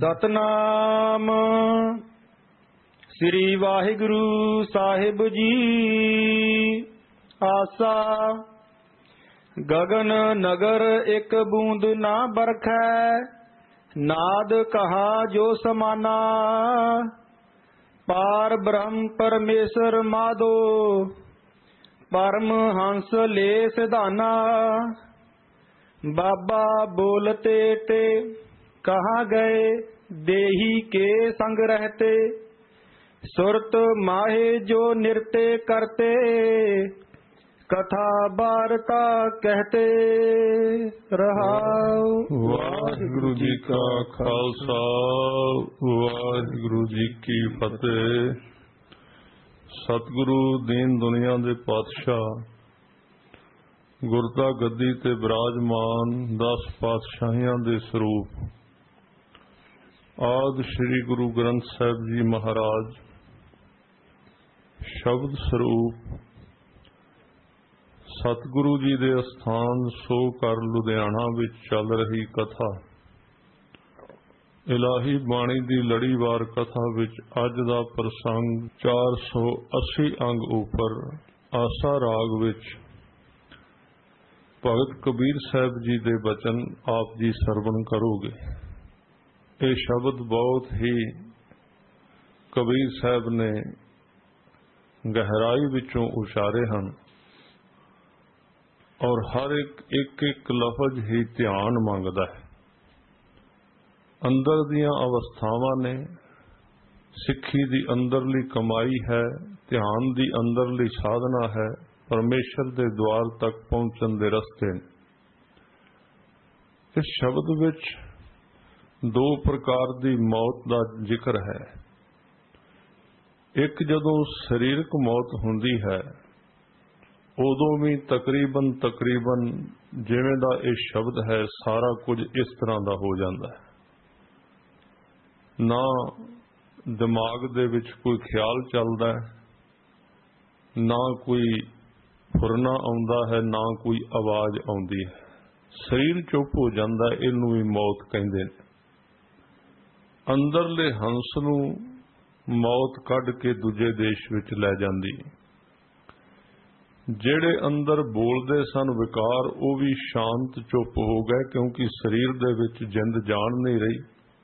सतनाम श्री वाहिगुरु साहिब जी। आसा गगन नगर एक बूंद ना बरखै, नाद कहा जो समाना। पार ब्रह्म परमेश्वर माधो, परम हंस ले सिधाना। बाबा बोलते ते कहाँ गए, देही के संग रहते। सुरत माहे जो नृत्य करते, कथा वार्ता कहते रहाओ। वाहिगुरु जी का खालसा, वाहिगुरु जी की फतेह। सतगुरु दीन दुनिया दे पातशाह, गुरता गद्दी ते विराजमान 10 पातशाहियां दे स्वरूप आद श्री गुरु ग्रंथ साहिब जी महाराज शब्द स्वरूप सतगुरु जी दे अस्थान सो कर लुधियाना विच चल रही कथा इलाही बाणी दी लड़ीवार कथा विच अज दा प्रसंग 480 अंग उपर आसा राग विच भगत कबीर साहब जी दे बचन आप जी सरवण करोगे। ये शब्द बहुत ही कबीर साहब ने गहराई विचों उचारे हैं और हर एक लफज ही ध्यान मंगदा है। अंदर दियां अवस्थावां ने सिक्खी दी अंदरली कमाई है, ध्यान दी अंदरली साधना है, परमेश्वर दे द्वार तक पहुंचण दे रस्ते। इस शब्द विच 2 प्रकार दी मौत दा जिक्र है। एक जदों शरीरक मौत हुंदी है, उदों भी तकरीबन जिवें दा इह शब्द है सारा कुछ इस तरह दा हो जांदा है। ना दिमाग दे विच कोई ख्याल चलदा है, ना कोई फुरना आउंदा है, ना कोई आवाज आउंदी है। शरीर चुप हो जांदा है, इहनूं भी मौत कहिंदे ने। अंदरले हंस नूं मौत कढ के दूजे देश विच लै जांदी। ਜਿਹੜੇ अंदर बोलते सन विकार वो भी शांत चुप हो गए, क्योंकि शरीर दे विच जिंद जान नहीं रही।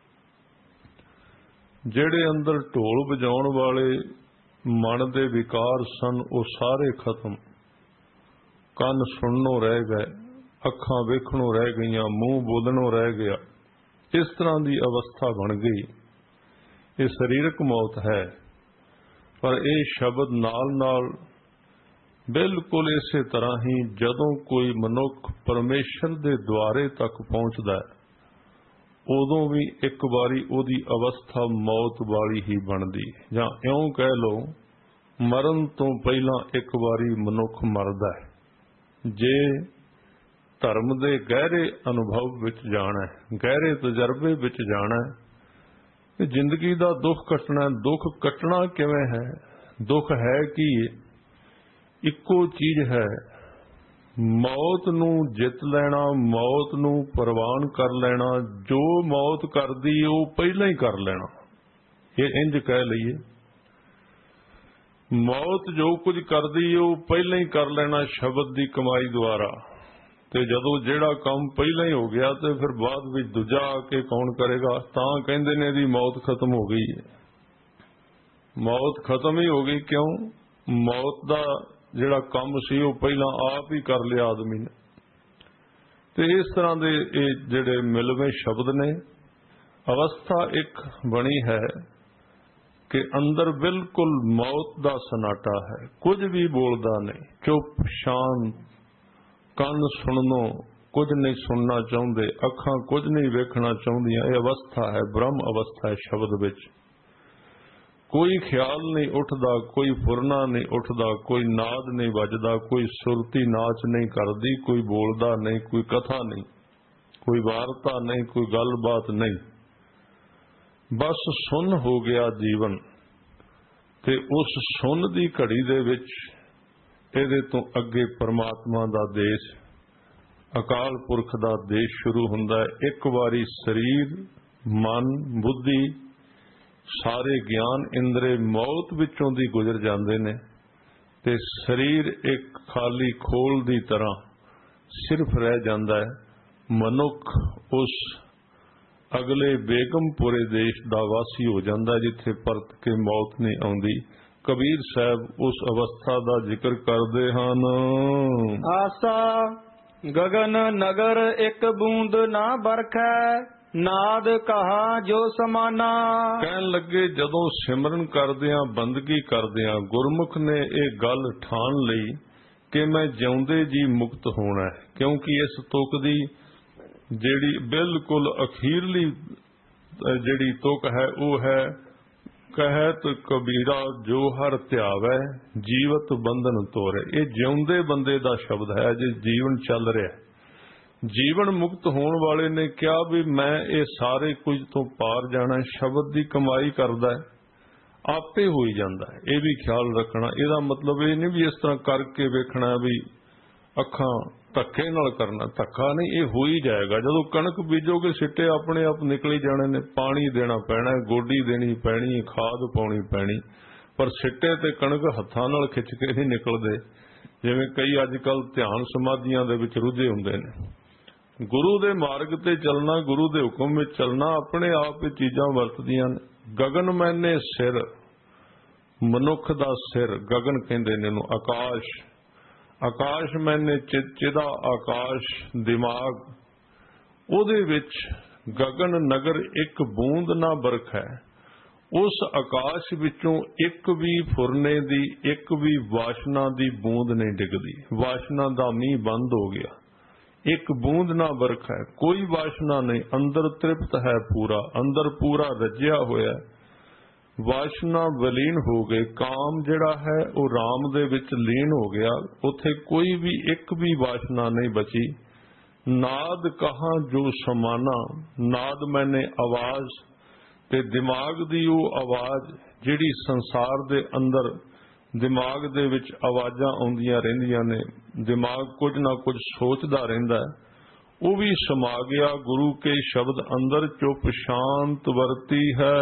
ਜਿਹੜੇ अंदर ढोल बजाउण वाले मन दे विकार सन वो सारे खत्म। कन सुननों रह गए, अखां वेखणों रह गईयां, मूँह बोलणों रह गया। इस तरह की अवस्था बन गई। ये शरीरक मौत है। पर यह शब्द नाल नाल बिल्कुल इसे तरह ही जदों कोई मनुख परमेश्वर दे द्वारे तक पहुंचदा है, उदों भी एक बारी उहदी अवस्था मौत वाली ही बनदी। जां इउं कह लो, मरण तो पहला एक बारी मनुख मरदा है। जे धर्म दे गहरे अनुभव विच जाना है, गहरे तजर्बे विच जाना है, जिंदगी दा दुख कटना। दुख कटना किवें है? दुख है कि इक्को चीज है, मौत नूं जित लेना, मौत नूं परवान कर लेना। जो मौत करदी वो पहला ही कर लेना। ये इंज कह लईए, मौत जो कुछ करदी वो पहला ही कर लेना शब्द दी कमाई द्वारा। ते जदों जेड़ा काम पहला ही हो गया तो फिर बाद विच दूजा आके कौन करेगा? तां कहंदे ने दी मौत खत्म हो गई है। मौत खत्म ही हो गई। क्यों? मौत दा जिहड़ा काम सी वो पहला आप ही कर लिया आदमी ने। तो इस तरह के ये जिहड़े मिलवें शब्द ने, अवस्था एक बनी है कि अंदर बिल्कुल मौत दा सन्नाटा है, कुछ भी बोलदा नहीं, चुप शांत। कन सुननों कुछ नहीं सुनना चाहते, अखां कुछ नहीं वेखना चाहदियां। यह अवस्था है, ब्रह्म अवस्था है। शब्द विच कोई ख्याल नहीं उठदा, कोई फुरना नहीं उठदा, कोई नाद नहीं वजदा, कोई सुरती नाच नहीं करदी, कोई बोलदा नहीं, कोई कथा नहीं, कोई वार्ता नहीं, कोई गलबात नहीं। बस सुन हो गया जीवन। ते उस सुन दी घड़ी दे विच इहदे तो अगे परमात्मा दा देश, अकाल पुरख दा देश शुरू हुंदा है। एक बारी शरीर ਮਨ ਬੁੱਧੀ ਸਾਰੇ ਗਿਆਨ ਇੰਦਰੇ ਮੌਤ ਵਿੱਚੋਂ ਦੀ ਗੁਜ਼ਰ ਜਾਂਦੇ ਨੇ ਤੇ ਸਰੀਰ ਇੱਕ ਖਾਲੀ ਖੋਲ ਦੀ ਤਰ੍ਹਾਂ ਸਿਰਫ ਰਹਿ ਜਾਂਦਾ ਹੈ। ਮਨੁੱਖ ਉਸ ਅਗਲੇ ਬੇਗਮਪੁਰੇ ਦੇਸ਼ ਦਾ ਵਾਸੀ ਹੋ ਜਾਂਦਾ ਜਿੱਥੇ ਪਰਤ ਕੇ ਮੌਤ ਨਹੀਂ ਆਉਂਦੀ। ਕਬੀਰ ਸਾਹਿਬ ਉਸ ਅਵਸਥਾ ਦਾ ਜ਼ਿਕਰ ਕਰਦੇ ਹਨ। ਆਸਾ ਗगन ਨਗਰ ਇੱਕ ਬੂੰਦ ਨਾ ਬਰਖੈ, ਨਾਦ ਕਹਾ ਜੋ ਸਮਾਨਾ। ਕਹਿਣ ਲੱਗੇ ਜਦੋਂ ਸਿਮਰਨ ਕਰਦਿਆਂ ਬੰਦਗੀ ਕਰਦਿਆਂ ਗੁਰਮੁਖ ਨੇ ਇਹ ਗੱਲ ਠਾਣ ਲਈ ਕਿ ਮੈਂ ਜਿਉਂਦੇ ਜੀ ਮੁਕਤ ਹੋਣਾ ਹੈ, ਕਿਉਂਕਿ ਇਸ ਤੁਕ ਦੀ ਜਿਹੜੀ ਬਿਲਕੁਲ ਅਖੀਰਲੀ ਜਿਹੜੀ ਤੁਕ ਹੈ ਉਹ ਹੈ ਕਹਿਤ ਕਬੀਰਾ ਜੋ ਹਰ ਧਿਆਵੈ ਜੀਵਤ ਬੰਧਨ ਤੋਰੇ। ਇਹ ਜਿਉਂਦੇ ਬੰਦੇ ਦਾ ਸ਼ਬਦ ਹੈ ਜੇ ਜੀਵਨ ਚੱਲ ਰਿਹਾ। ਜੀਵਨ ਮੁਕਤ ਹੋਣ ਵਾਲੇ ਨੇ ਕਿਹਾ ਵੀ ਮੈਂ ਇਹ ਸਾਰੇ ਕੁਝ ਤੋਂ ਪਾਰ ਜਾਣਾ। ਸ਼ਬਦ ਦੀ ਕਮਾਈ ਕਰਦਾ ਹੈ, ਆਪੇ ਹੋਈ ਜਾਂਦਾ ਹੈ। ਇਹ ਵੀ ਖਿਆਲ ਰੱਖਣਾ। ਇਹਦਾ ਮਤਲਬ ਇਹ ਨਹੀਂ ਵੀ ਇਸ ਤਰ੍ਹਾਂ ਕਰਕੇ ਵੇਖਣਾ ਵੀ ਅੱਖਾਂ ਧੱਕੇ ਨਾਲ ਕਰਨਾ। ਧੱਕਾ ਨਹੀਂ, ਇਹ ਹੋ ਹੀ ਜਾਏਗਾ। ਜਦੋਂ ਕਣਕ ਬੀਜੋਗੇ ਸਿੱਟੇ ਆਪਣੇ ਆਪ ਨਿਕਲੀ ਜਾਣੇ ਨੇ। ਪਾਣੀ ਦੇਣਾ ਪੈਣਾ, ਗੋਡੀ ਦੇਣੀ ਪੈਣੀ, ਖਾਦ ਪਾਉਣੀ ਪੈਣੀ, ਪਰ ਸਿੱਟੇ ਤੇ ਕਣਕ ਹੱਥਾਂ ਨਾਲ ਖਿੱਚ ਕੇ ਨਹੀਂ ਨਿਕਲਦੇ ਜਿਵੇਂ ਕਈ ਅੱਜ ਕੱਲ ਧਿਆਨ ਸਮਾਧੀਆਂ ਦੇ ਵਿੱਚ ਰੁੱਝੇ ਹੁੰਦੇ ਨੇ। ਗੁਰੂ ਦੇ ਮਾਰਗ ਤੇ ਚੱਲਣਾ, ਗੁਰੂ ਦੇ ਹੁਕਮ ਵਿੱਚ ਚੱਲਣਾ ਆਪਣੇ ਆਪ ਇਹ ਚੀਜ਼ਾਂ ਵਰਤਦੀਆਂ ਨੇ। ਗगन ਮੈਨੇ ਸਿਰ, ਮਨੁੱਖ ਦਾ ਸਿਰ ਗगन ਕਹਿੰਦੇ ਨੇ ਇਹਨੂੰ। ਆਕਾਸ਼, ਆਕਾਸ਼ ਮੈਨੇ ਚਿਦਾ ਆਕਾਸ਼ ਦਿਮਾਗ, ਉਹਦੇ ਵਿੱਚ ਗगन ਨਗਰ ਇੱਕ ਬੂੰਦ ਨਾ ਬਰਖੈ। ਉਸ ਆਕਾਸ਼ ਵਿੱਚੋਂ ਇੱਕ ਵੀ ਫੁਰਨੇ ਦੀ, ਇੱਕ ਵੀ ਵਾਸ਼ਨਾ ਦੀ ਬੂੰਦ ਨਹੀਂ ਡਿੱਗਦੀ। ਵਾਸ਼ਨਾ ਦਾ ਮੀਂਹ ਬੰਦ ਹੋ ਗਿਆ, ਇੱਕ ਬੂੰਦ ਨਾ ਬਰਖਾ ਹੈ, ਕੋਈ ਵਾਸ਼ਨਾ ਨਹੀਂ। ਅੰਦਰ ਤ੍ਰਿਪਤ ਹੈ ਪੂਰਾ, ਅੰਦਰ ਪੂਰਾ ਰੱਜਿਆ ਹੋਇਆ। ਵਾਸ਼ਨਾ ਵਿਲੀਨ ਹੋ ਗਏ। ਕਾਮ ਜਿਹੜਾ ਹੈ ਉਹ ਰਾਮ ਦੇ ਵਿੱਚ ਲੀਨ ਹੋ ਗਿਆ। ਉੱਥੇ ਕੋਈ ਵੀ ਇੱਕ ਵੀ ਵਾਸ਼ਨਾ ਨਹੀਂ ਬਚੀ। ਨਾਦ ਕਹਾਂ ਜੋ ਸਮਾਨਾ, ਨਾਦ ਮੈਨੇ ਆਵਾਜ਼, ਤੇ ਦਿਮਾਗ ਦੀ ਉਹ ਆਵਾਜ਼ ਜਿਹੜੀ ਸੰਸਾਰ ਦੇ ਅੰਦਰ ਦਿਮਾਗ ਦੇ ਵਿੱਚ ਆਵਾਜ਼ਾਂ ਆਉਂਦੀਆਂ ਰਹਿੰਦੀਆਂ ਨੇ। ਦਿਮਾਗ ਕੁਝ ਨਾ ਕੁਝ ਸੋਚਦਾ ਰਹਿੰਦਾ ਹੈ, ਉਹ ਵੀ ਸਮਾ ਗਿਆ ਗੁਰੂ ਕੇ ਸ਼ਬਦ ਅੰਦਰ। ਚੁੱਪ ਸ਼ਾਂਤ ਵਰਤੀ ਹੈ।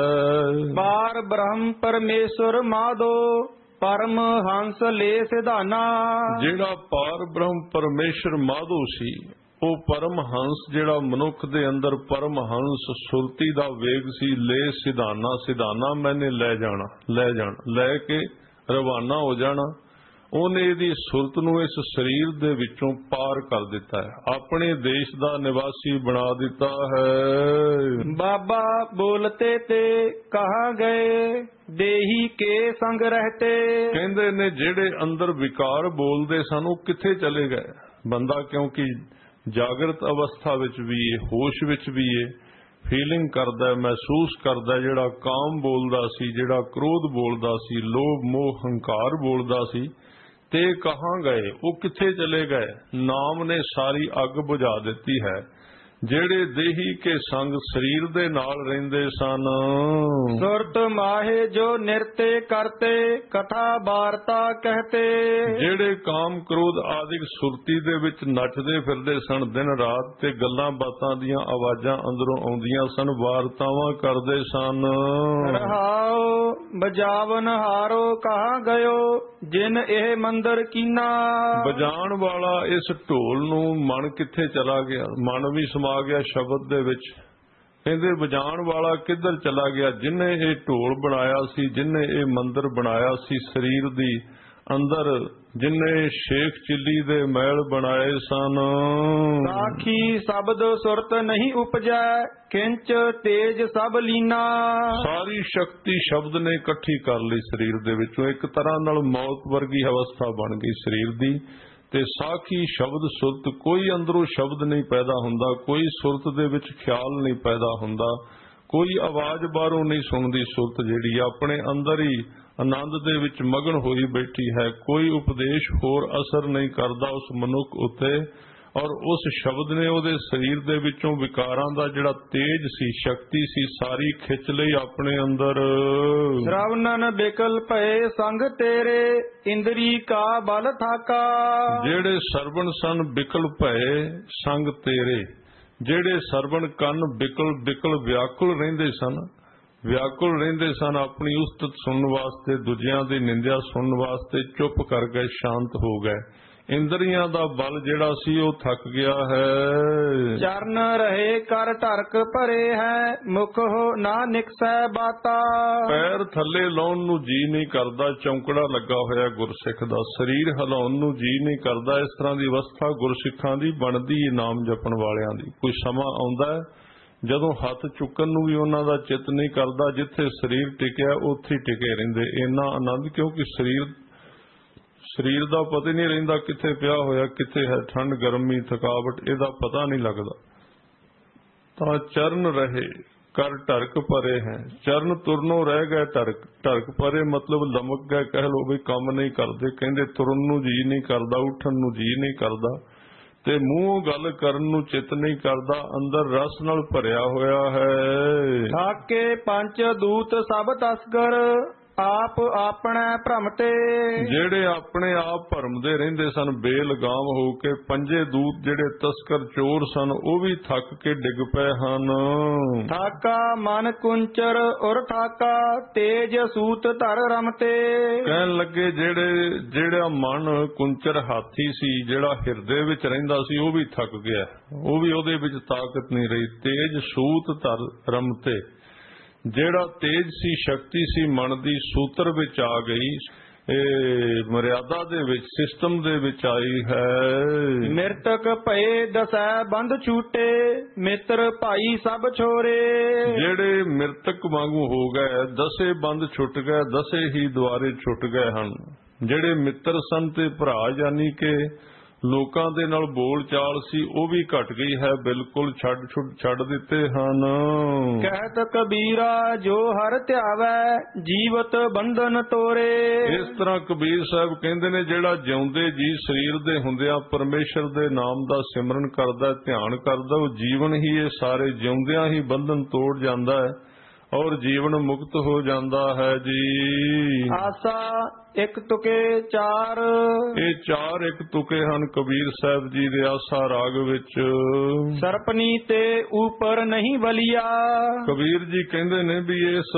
ਪਾਰ ਬ੍ਰਹਮ ਪਰਮੇਸ਼ਰ ਮਾਧੋ, ਪਰਮ ਹੰਸ ਲੈ ਸਿਧਾਨਾ। ਜਿਹੜਾ ਪਾਰ ਬ੍ਰਹਮ ਪਰਮੇਸ਼ਰ ਮਾਧੋ ਸੀ, ਉਹ ਪਰਮ ਹੰਸ ਜਿਹੜਾ ਮਨੁੱਖ ਦੇ ਅੰਦਰ ਪਰਮ ਹੰਸ ਸੁਰਤੀ ਦਾ ਵੇਗ ਸੀ। ਲੈ ਸਿਧਾਨਾ, ਸਿਧਾਨਾ ਮੈਨੇ ਲੈ ਜਾਣਾ, ਲੈ ਕੇ ਰਵਾਨਾ ਹੋ ਜਾਣਾ। ਉਹਨੇ ਇਹਦੀ ਸੁਰਤ ਨੂੰ ਇਸ ਸਰੀਰ ਦੇ ਵਿੱਚੋਂ ਪਾਰ ਕਰ ਦਿੱਤਾ ਹੈ, ਆਪਣੇ ਦੇਸ਼ ਦਾ ਨਿਵਾਸੀ ਬਣਾ ਦਿੱਤਾ ਹੈ। ਬਾਬਾ ਬੋਲਤੇ ਤੇ ਕਹਾ ਗਏ, ਦੇਹੀ ਕੇ ਸੰਗ ਰਹਤੇ। ਕਹਿੰਦੇ ਨੇ ਜਿਹੜੇ ਅੰਦਰ ਵਿਕਾਰ ਬੋਲਦੇ ਸਨ ਉਹ ਕਿੱਥੇ ਚਲੇ ਗਏ। ਬੰਦਾ ਕਿਉਂਕਿ ਜਾਗਰਤ ਅਵਸਥਾ ਵਿੱਚ ਵੀ ਹੈ, ਹੋਸ਼ ਵਿੱਚ ਵੀ ਹੈ, ਫੀਲਿੰਗ ਕਰਦਾ, ਮਹਿਸੂਸ ਕਰਦਾ। ਜਿਹੜਾ ਕਾਮ ਬੋਲਦਾ ਸੀ, ਜਿਹੜਾ ਕ੍ਰੋਧ ਬੋਲਦਾ ਸੀ, ਲੋਭ ਮੋਹ ਹੰਕਾਰ ਬੋਲਦਾ ਸੀ, ਤੇ ਕਹਾਂ ਗਏ, ਉਹ ਕਿੱਥੇ ਚਲੇ ਗਏ। ਨਾਮ ਨੇ ਸਾਰੀ ਅੱਗ ਬੁਝਾ ਦਿੱਤੀ ਹੈ। ਜਿਹੜੇ ਦੇਹੀ ਕੇ ਸੰਗ ਸਰੀਰ ਦੇ ਨਾਲ ਰਹਿੰਦੇ ਸਨ। ਸੁਰਤ ਮਾਹੇ ਜੋ ਨਿਰਤੇ ਕਰਤੇ, ਕਥਾ ਵਾਰਤਾ ਕਹਤੇ। ਜਿਹੜੇ ਕਾਮ ਕ੍ਰੋਧ ਆਦਿਕ ਸੁਰਤੀ ਦੇ ਵਿੱਚ ਨੱਚਦੇ ਫਿਰਦੇ ਸਨ ਦਿਨ ਰਾਤ, ਤੇ ਗੱਲਾਂ ਬਾਤਾਂ ਦੀਆਂ ਆਵਾਜ਼ਾਂ ਅੰਦਰੋਂ ਆਉਂਦੀਆਂ ਸਨ, ਵਾਰਤਾਵਾਂ ਕਰਦੇ ਸਨ। ਰਹਾਉ ਬਜਾਵਨ ਹਾਰੋ ਕਹਾ ਗਇਓ, ਜਿਨ ਇਹ ਮੰਦਰ ਕੀਨਾ। ਵਜਾਣ ਵਾਲਾ ਇਸ ਢੋਲ ਨੂੰ ਮਨ ਕਿੱਥੇ ਚਲਾ ਗਿਆ। ਮਨ ਵੀ ਸਮਾ ਗਿਆ ਸ਼ਬਦ ਦੇ ਵਿੱਚ। ਕਹਿੰਦੇ ਵਜਾਣ ਵਾਲਾ ਕਿੱਧਰ ਚਲਾ ਗਿਆ। ਜਿਨੇ ਇਹ ਢੋਲ ਬਣਾਇਆ ਸੀ, ਜਿਨੇ ਇਹ ਮੰਦਰ ਬਣਾਇਆ ਸੀ ਸਰੀਰ ਦੀ ਅੰਦਰ, ਜਿਨੇ ਸ਼ੇਖ ਚਿੱਲੀ ਦੇ ਮਹਿਲ ਬਣਾਏ ਸਨ। ਸਾਖੀ ਸ਼ਬਦ ਸੁਰਤ ਨਹੀਂ ਉਪਜੈ, ਕਿੰਚ ਤੇਜ ਸਭ ਲੀਨਾ। ਸਾਰੀ ਸ਼ਕਤੀ ਸ਼ਬਦ ਨੇ ਇਕੱਠੀ ਕਰ ਲਈ ਸਰੀਰ ਦੇ ਵਿੱਚੋਂ। ਇੱਕ ਤਰ੍ਹਾਂ ਨਾਲ ਮੌਤ ਵਰਗੀ ਅਵਸਥਾ ਬਣ ਗਈ ਸਰੀਰ ਦੀ। ਤੇ ਸਾਖੀ ਸ਼ਬਦ ਸੁਰਤ, ਕੋਈ ਅੰਦਰੋਂ ਸ਼ਬਦ ਨਹੀਂ ਪੈਦਾ ਹੁੰਦਾ, ਕੋਈ ਸੁਰਤ ਦੇ ਵਿੱਚ ਖਿਆਲ ਨਹੀਂ ਪੈਦਾ ਹੁੰਦਾ, ਕੋਈ ਆਵਾਜ਼ ਬਾਹਰੋਂ ਨਹੀਂ ਸੁਣਦੀ। ਸੁਰਤ ਜਿਹੜੀ ਆਪਣੇ ਅੰਦਰ ਹੀ ਆਨੰਦ ਦੇ ਵਿੱਚ ਮਗਨ ਹੋਈ ਬੈਠੀ ਹੈ। ਕੋਈ ਉਪਦੇਸ਼ ਹੋਰ ਅਸਰ ਨਹੀਂ ਕਰਦਾ ਉਸ ਮਨੁੱਖ ਉੱਤੇ। ਔਰ ਉਸ ਸ਼ਬਦ ਨੇ ਉਹਦੇ ਸਰੀਰ ਦੇ ਵਿੱਚੋਂ ਵਿਕਾਰਾਂ ਦਾ ਜਿਹੜਾ ਤੇਜ ਸੀ, ਸ਼ਕਤੀ ਸੀ, ਸਾਰੀ ਖਿੱਚ ਲਈ ਆਪਣੇ ਅੰਦਰ। ਸ਼ਰਵਨਨ ਬਿਕਲ ਭਏ ਸੰਗ ਤੇਰੇ, ਇੰਦਰੀ ਕਾ ਬਲ ਥਾਕਾ। ਜਿਹੜੇ ਸਰਵਣ ਸਨ ਬਿਕਲ ਭਏ ਸੰਗ ਤੇਰੇ, ਜਿਹੜੇ ਸਰਵਣ ਕੰਨ ਬਿਕਲ ਬਿਕਲ ਵਿਆਕੁਲ ਰਹਿੰਦੇ ਸਨ ਆਪਣੀ ਉਸਤਤ ਸੁਣਨ ਵਾਸਤੇ, ਦੂਜਿਆਂ ਦੀ ਨਿੰਦਿਆ ਸੁਣਨ ਵਾਸਤੇ ਚੁੱਪ ਕਰ ਗਏ, ਸ਼ਾਂਤ ਹੋ ਗਏ। ਇੰਦਰੀਆਂ ਦਾ ਬਲ ਜਿਹੜਾ ਸੀ ਉਹ ਥੱਕ ਗਿਆ ਹੈ। ਚਰਨ ਰਹੇ ਕਰ ਢਰਕ ਭਰੇ ਹੈ, ਮੁਖ ਹੋ ਨਾ ਨਿਕਸੈ ਬਾਤਾ। ਪੈਰ ਥੱਲੇ ਲਾਉਣ ਨੂੰ ਜੀ ਨਹੀਂ ਕਰਦਾ, ਚੌਂਕੜਾ ਲੱਗਾ ਹੋਇਆ ਗੁਰਸਿੱਖ ਦਾ। ਸਰੀਰ ਹਿਲਾਉਣ ਨੂੰ ਜੀ ਨਹੀਂ ਕਰਦਾ। ਇਸ ਤਰ੍ਹਾਂ ਦੀ ਅਵਸਥਾ ਗੁਰਸਿੱਖਾਂ ਦੀ ਬਣਦੀ ਹੈ, ਨਾਮ ਜਪਣ ਵਾਲਿਆਂ ਦੀ। ਕੋਈ ਸਮਾਂ ਆਉਂਦਾ ਹੈ ਜਦੋਂ ਹੱਥ ਚੁੱਕਣ ਨੂੰ ਵੀ ਉਹਨਾਂ ਦਾ ਚਿੱਤ ਨਹੀਂ ਕਰਦਾ। ਜਿੱਥੇ ਸਰੀਰ ਟਿਕਿਆ ਉੱਥੇ ਹੀ ਟਿਕੇ ਰਹਿੰਦੇ। ਇੰਨਾ ਆਨੰਦ, ਕਿਉਂਕਿ ਸਰੀਰ ਦਾ ਪਤਾ ਨਹੀਂ ਰਹਿੰਦਾ ਕਿੱਥੇ ਪਿਆ ਹੋਇਆ, ਕਿੱਥੇ ਹੈ। ਠੰਡ, ਗਰਮੀ, ਥਕਾਵਟ, ਇਹਦਾ ਪਤਾ ਨਹੀਂ ਲੱਗਦਾ। ਤਾਂ ਚਰਨ ਰਹੇ ਕਰ ਢਰਕ ਭਰੇ ਹੈ। ਚਰਨ ਤੁਰਨੋਂ ਰਹਿ ਗਏ ਢਰਕ ਭਰੇ, ਮਤਲਬ ਲਮਕ ਗਏ ਕਹਿ ਲੋ ਵੀ, ਕੰਮ ਨਹੀਂ ਕਰਦੇ। ਕਹਿੰਦੇ ਤੁਰਨ ਨੂੰ ਜੀ ਨਹੀਂ ਕਰਦਾ, ਉੱਠਣ ਨੂੰ ਜੀ ਨਹੀਂ ਕਰਦਾ, ਤੇ ਮੂੰਹੋਂ ਗੱਲ ਕਰਨ ਨੂੰ ਚਿੱਤ ਨਹੀਂ ਕਰਦਾ। ਅੰਦਰ ਰਸ ਨਾਲ ਭਰਿਆ ਹੋਇਆ ਹੈ। ਥਾਕੇ ਪੰਜ ਦੂਤ ਸਭ ਤਸਕਰ, ਆਪ ਆਪਣੇ ਭ੍ਰਮ ਤੇ। ਜਿਹੜੇ ਆਪਣੇ ਆਪ ਭਰਮਦੇ ਰਹਿੰਦੇ ਸਨ ਬੇਲਗਾਮ ਹੋ ਕੇ, ਪੰਜੇ ਦੂਤ ਜਿਹੜੇ ਤਸਕਰ ਚੋਰ ਸਨ ਉਹ ਵੀ ਥੱਕ ਕੇ ਡਿੱਗ ਪਏ ਹਨ। ਥਾਕਾ ਮਨ ਕੁੰਚਰ ਔਰ ਥਾਕਾ ਤੇਜ ਸੂਤ ਧਰ ਰਮ ਤੇ। ਕਹਿਣ ਲੱਗੇ ਜਿਹੜਾ ਮਨ ਕੁੰਚਰ ਹਾਥੀ ਸੀ, ਜਿਹੜਾ ਹਿਰਦੇ ਵਿੱਚ ਰਹਿੰਦਾ ਸੀ, ਉਹ ਵੀ ਥੱਕ ਗਿਆ। ਉਹ ਵੀ ਉਹਦੇ ਵਿੱਚ ਤਾਕਤ ਨਹੀਂ ਰਹੀ। ਤੇਜ ਸੂਤ ਧਰ ਰਮ ਤੇ, ਜਿਹੜਾ ਤੇਜ ਸੀ, ਸ਼ਕਤੀ ਸੀ ਮਨ ਦੀ, ਸੂਤਰ ਵਿੱਚ ਆ ਗਈ। ਇਹ ਮਰਿਆਦਾ ਦੇ ਵਿੱਚ, ਸਿਸਟਮ ਦੇ ਵਿੱਚ ਆਈ ਹੈ। ਮਿਰਤਕ ਭਏ ਦਸੈ ਬੰਦ ਛੂਟੇ, ਮਿੱਤਰ ਭਾਈ ਸਭ ਛੋਰੇ। ਜਿਹੜੇ ਮਿਰਤਕ ਵਾਂਗੂ ਹੋ ਗਏ, ਦਸੇ ਬੰਦ ਛੁੱਟ ਗਏ, ਦਸੇ ਹੀ ਦੁਆਰੇ ਛੁੱਟ ਗਏ ਹਨ। ਜਿਹੜੇ ਮਿੱਤਰ ਸਨ ਤੇ ਭਰਾ, ਯਾਨੀ ਕਿ ਲੋਕਾਂ ਦੇ ਨਾਲ ਬੋਲ ਚਾਲ ਸੀ, ਉਹ ਵੀ ਘਟ ਗਈ ਹੈ, ਬਿਲਕੁਲ ਛੱਡ ਦਿੱਤੇ ਹਨ। ਕਹਿਤ ਕਬੀਰਾ ਜੋ ਹਰ ਧਿਆਵੈ, ਜੀਵਤ ਬੰਧਨ ਤੋਰੇ। ਇਸ ਤਰ੍ਹਾਂ ਕਬੀਰ ਸਾਹਿਬ ਕਹਿੰਦੇ ਨੇ, ਜਿਹੜਾ ਜਿਉਂਦੇ ਜੀ ਸਰੀਰ ਦੇ ਹੁੰਦਿਆਂ ਪਰਮੇਸ਼ਰ ਦੇ ਨਾਮ ਦਾ ਸਿਮਰਨ ਕਰਦਾ, ਧਿਆਨ ਕਰਦਾ, ਉਹ ਜੀਵਨ ਹੀ ਇਹ ਸਾਰੇ ਜਿਉਂਦਿਆਂ ਹੀ ਬੰਧਨ ਤੋੜ ਜਾਂਦਾ ਹੈ ਔਰ ਜੀਵਨ ਮੁਕਤ ਹੋ ਜਾਂਦਾ ਹੈ ਜੀ। ਆਸਾ ਇੱਕ ਤੁਕੇ ਚਾਰ, ਇਹ ਚਾਰ ਇੱਕ ਤੁਕੇ ਹਨ ਕਬੀਰ ਸਾਹਿਬ ਜੀ ਦੇ ਆਸਾ ਰਾਗ ਵਿੱਚ। ਸਰਪਨੀ ਤੇ ਉਪਰ ਨਹੀਂ ਬਲੀਆ। ਕਬੀਰ ਜੀ ਕਹਿੰਦੇ ਨੇ ਵੀ ਇਸ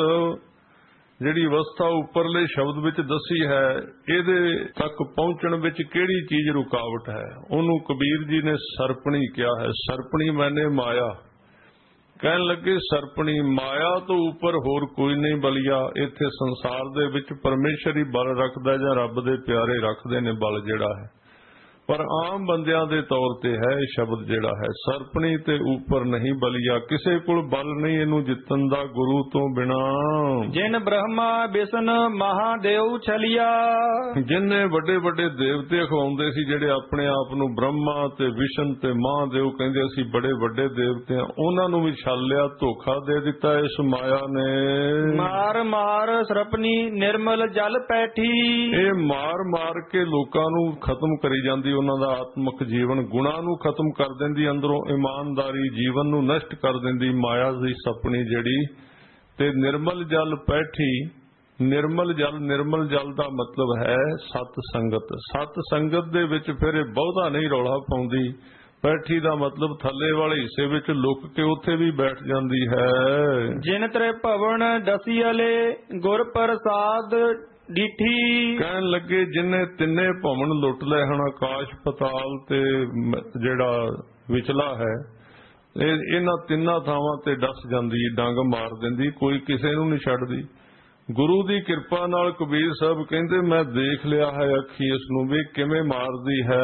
ਜਿਹੜੀ ਅਵਸਥਾ ਉੱਪਰਲੇ ਸ਼ਬਦ ਵਿੱਚ ਦੱਸੀ ਹੈ, ਇਹਦੇ ਤੱਕ ਪਹੁੰਚਣ ਵਿੱਚ ਕਿਹੜੀ ਚੀਜ਼ ਰੁਕਾਵਟ ਹੈ, ਉਹਨੂੰ ਕਬੀਰ ਜੀ ਨੇ ਸਰਪਣੀ ਕਿਹਾ ਹੈ। ਸਰਪਣੀ ਮੈਨੇ ਮਾਇਆ। ਕਹਿਣ ਲੱਗੇ ਸਰਪਣੀ, ਮਾਇਆ ਤੋਂ ਉੱਪਰ ਹੋਰ ਕੋਈ ਨਹੀਂ ਬਲੀਆ। ਇੱਥੇ ਸੰਸਾਰ ਦੇ ਵਿੱਚ ਪਰਮੇਸ਼ਰ ਹੀ ਬਲ ਰੱਖਦਾ ਜਾਂ ਰੱਬ ਦੇ ਪਿਆਰੇ ਰੱਖਦੇ ਨੇ ਬਲ ਜਿਹੜਾ ਹੈ, ਪਰ ਆਮ ਬੰਦਿਆਂ ਦੇ ਤੌਰ ਤੇ ਹੈ ਇਹ ਸ਼ਬਦ ਜਿਹੜਾ ਹੈ, ਸਰਪਣੀ ਤੇ ਉੱਪਰ ਨਹੀਂ ਬਲੀਆ। ਕਿਸੇ ਕੋਲ ਬਲ ਨਹੀਂ ਇਹਨੂੰ ਜਿੱਤਣ ਦਾ ਗੁਰੂ ਤੋਂ ਬਿਨਾ। ਜਿਨ ਬ੍ਰਹਮਾ ਵਿਸ਼ਨ ਮਹਾਦੇਵ ਛਲਿਆ। ਜਿਨਨੇ ਵੱਡੇ ਵੱਡੇ ਦੇਵਤੇ ਅਖਵਾਉਂਦੇ ਸੀ, ਜਿਹੜੇ ਆਪਣੇ ਆਪ ਨੂੰ ਬ੍ਰਹਮਾ ਤੇ ਵਿਸ਼ਨ ਤੇ ਮਹਾਦੇਵ ਕਹਿੰਦੇ ਅਸੀਂ ਬੜੇ ਵੱਡੇ ਦੇਵਤੇ ਆ, ਉਹਨਾਂ ਨੂੰ ਵੀ ਛਲ ਲਿਆ, ਧੋਖਾ ਦੇ ਦਿੱਤਾ ਇਸ ਮਾਇਆ ਨੇ। ਮਾਰ ਮਾਰ ਸਰਪਣੀ ਨਿਰਮਲ ਜਲ ਪੈਠੀ। ਇਹ ਮਾਰ ਮਾਰ ਕੇ ਲੋਕਾਂ ਨੂੰ ਖਤਮ ਕਰੀ ਜਾਂਦੀ, ਉਹਨਾਂ ਦਾ ਆਤਮਿਕ ਜੀਵਨ, ਗੁਣਾਂ ਨੂੰ ਖਤਮ ਕਰ ਦਿੰਦੀ, ਅੰਦਰੋਂ ਇਮਾਨਦਾਰੀ, ਜੀਵਨ ਨੂੰ ਨਸ਼ਟ ਕਰ ਦਿੰਦੀ ਮਾਇਆ ਦੀ ਸਪਣੀ ਜਿਹੜੀ। ਤੇ ਨਿਰਮਲ ਜਲ ਪੈਠੀ। ਨਿਰਮਲ ਜਲ ਦਾ ਮਤਲਬ ਹੈ ਸਤ ਸੰਗਤ। ਸਤ ਸੰਗਤ ਦੇ ਵਿੱਚ ਫਿਰ ਇਹ ਬਹੁਤਾ ਨਹੀਂ ਰੌਲਾ ਪਾਉਂਦੀ। ਪੈਠੀ ਦਾ ਮਤਲਬ ਥੱਲੇ ਵਾਲੇ ਹਿੱਸੇ ਵਿੱਚ ਲੁਕ ਕੇ ਉੱਥੇ ਵੀ ਬੈਠ ਜਾਂਦੀ ਹੈ। ਜਿਨ ਤ੍ਰੇ ਭਵਨ ਦਸੀਲੇ ਗੁਰ ਪ੍ਰਸਾਦ ਡੀਠੀ। ਕਹਿਣ ਲੱਗੇ ਜਿੰਨੇ ਤਿੰਨੇ ਭਵਨ ਲੁੱਟ ਲਏ ਹਨ, ਆਕਾਸ਼, ਪਤਾਲ ਤੇ ਜਿਹੜਾ ਵਿਚਲਾ ਹੈ, ਇਹਨਾਂ ਤਿੰਨਾਂ ਥਾਵਾਂ ਤੇ ਡਸ ਜਾਂਦੀ, ਡੰਗ ਮਾਰ ਦਿੰਦੀ, ਕੋਈ ਕਿਸੇ ਨੂੰ ਨਹੀਂ ਛੱਡਦੀ। ਗੁਰੂ ਦੀ ਕਿਰਪਾ ਨਾਲ ਕਬੀਰ ਸਾਹਿਬ ਕਹਿੰਦੇ ਮੈਂ ਦੇਖ ਲਿਆ ਹੈ ਅੱਖੀ ਇਸ ਨੂੰ ਵੀ ਕਿਵੇਂ ਮਾਰਦੀ ਹੈ।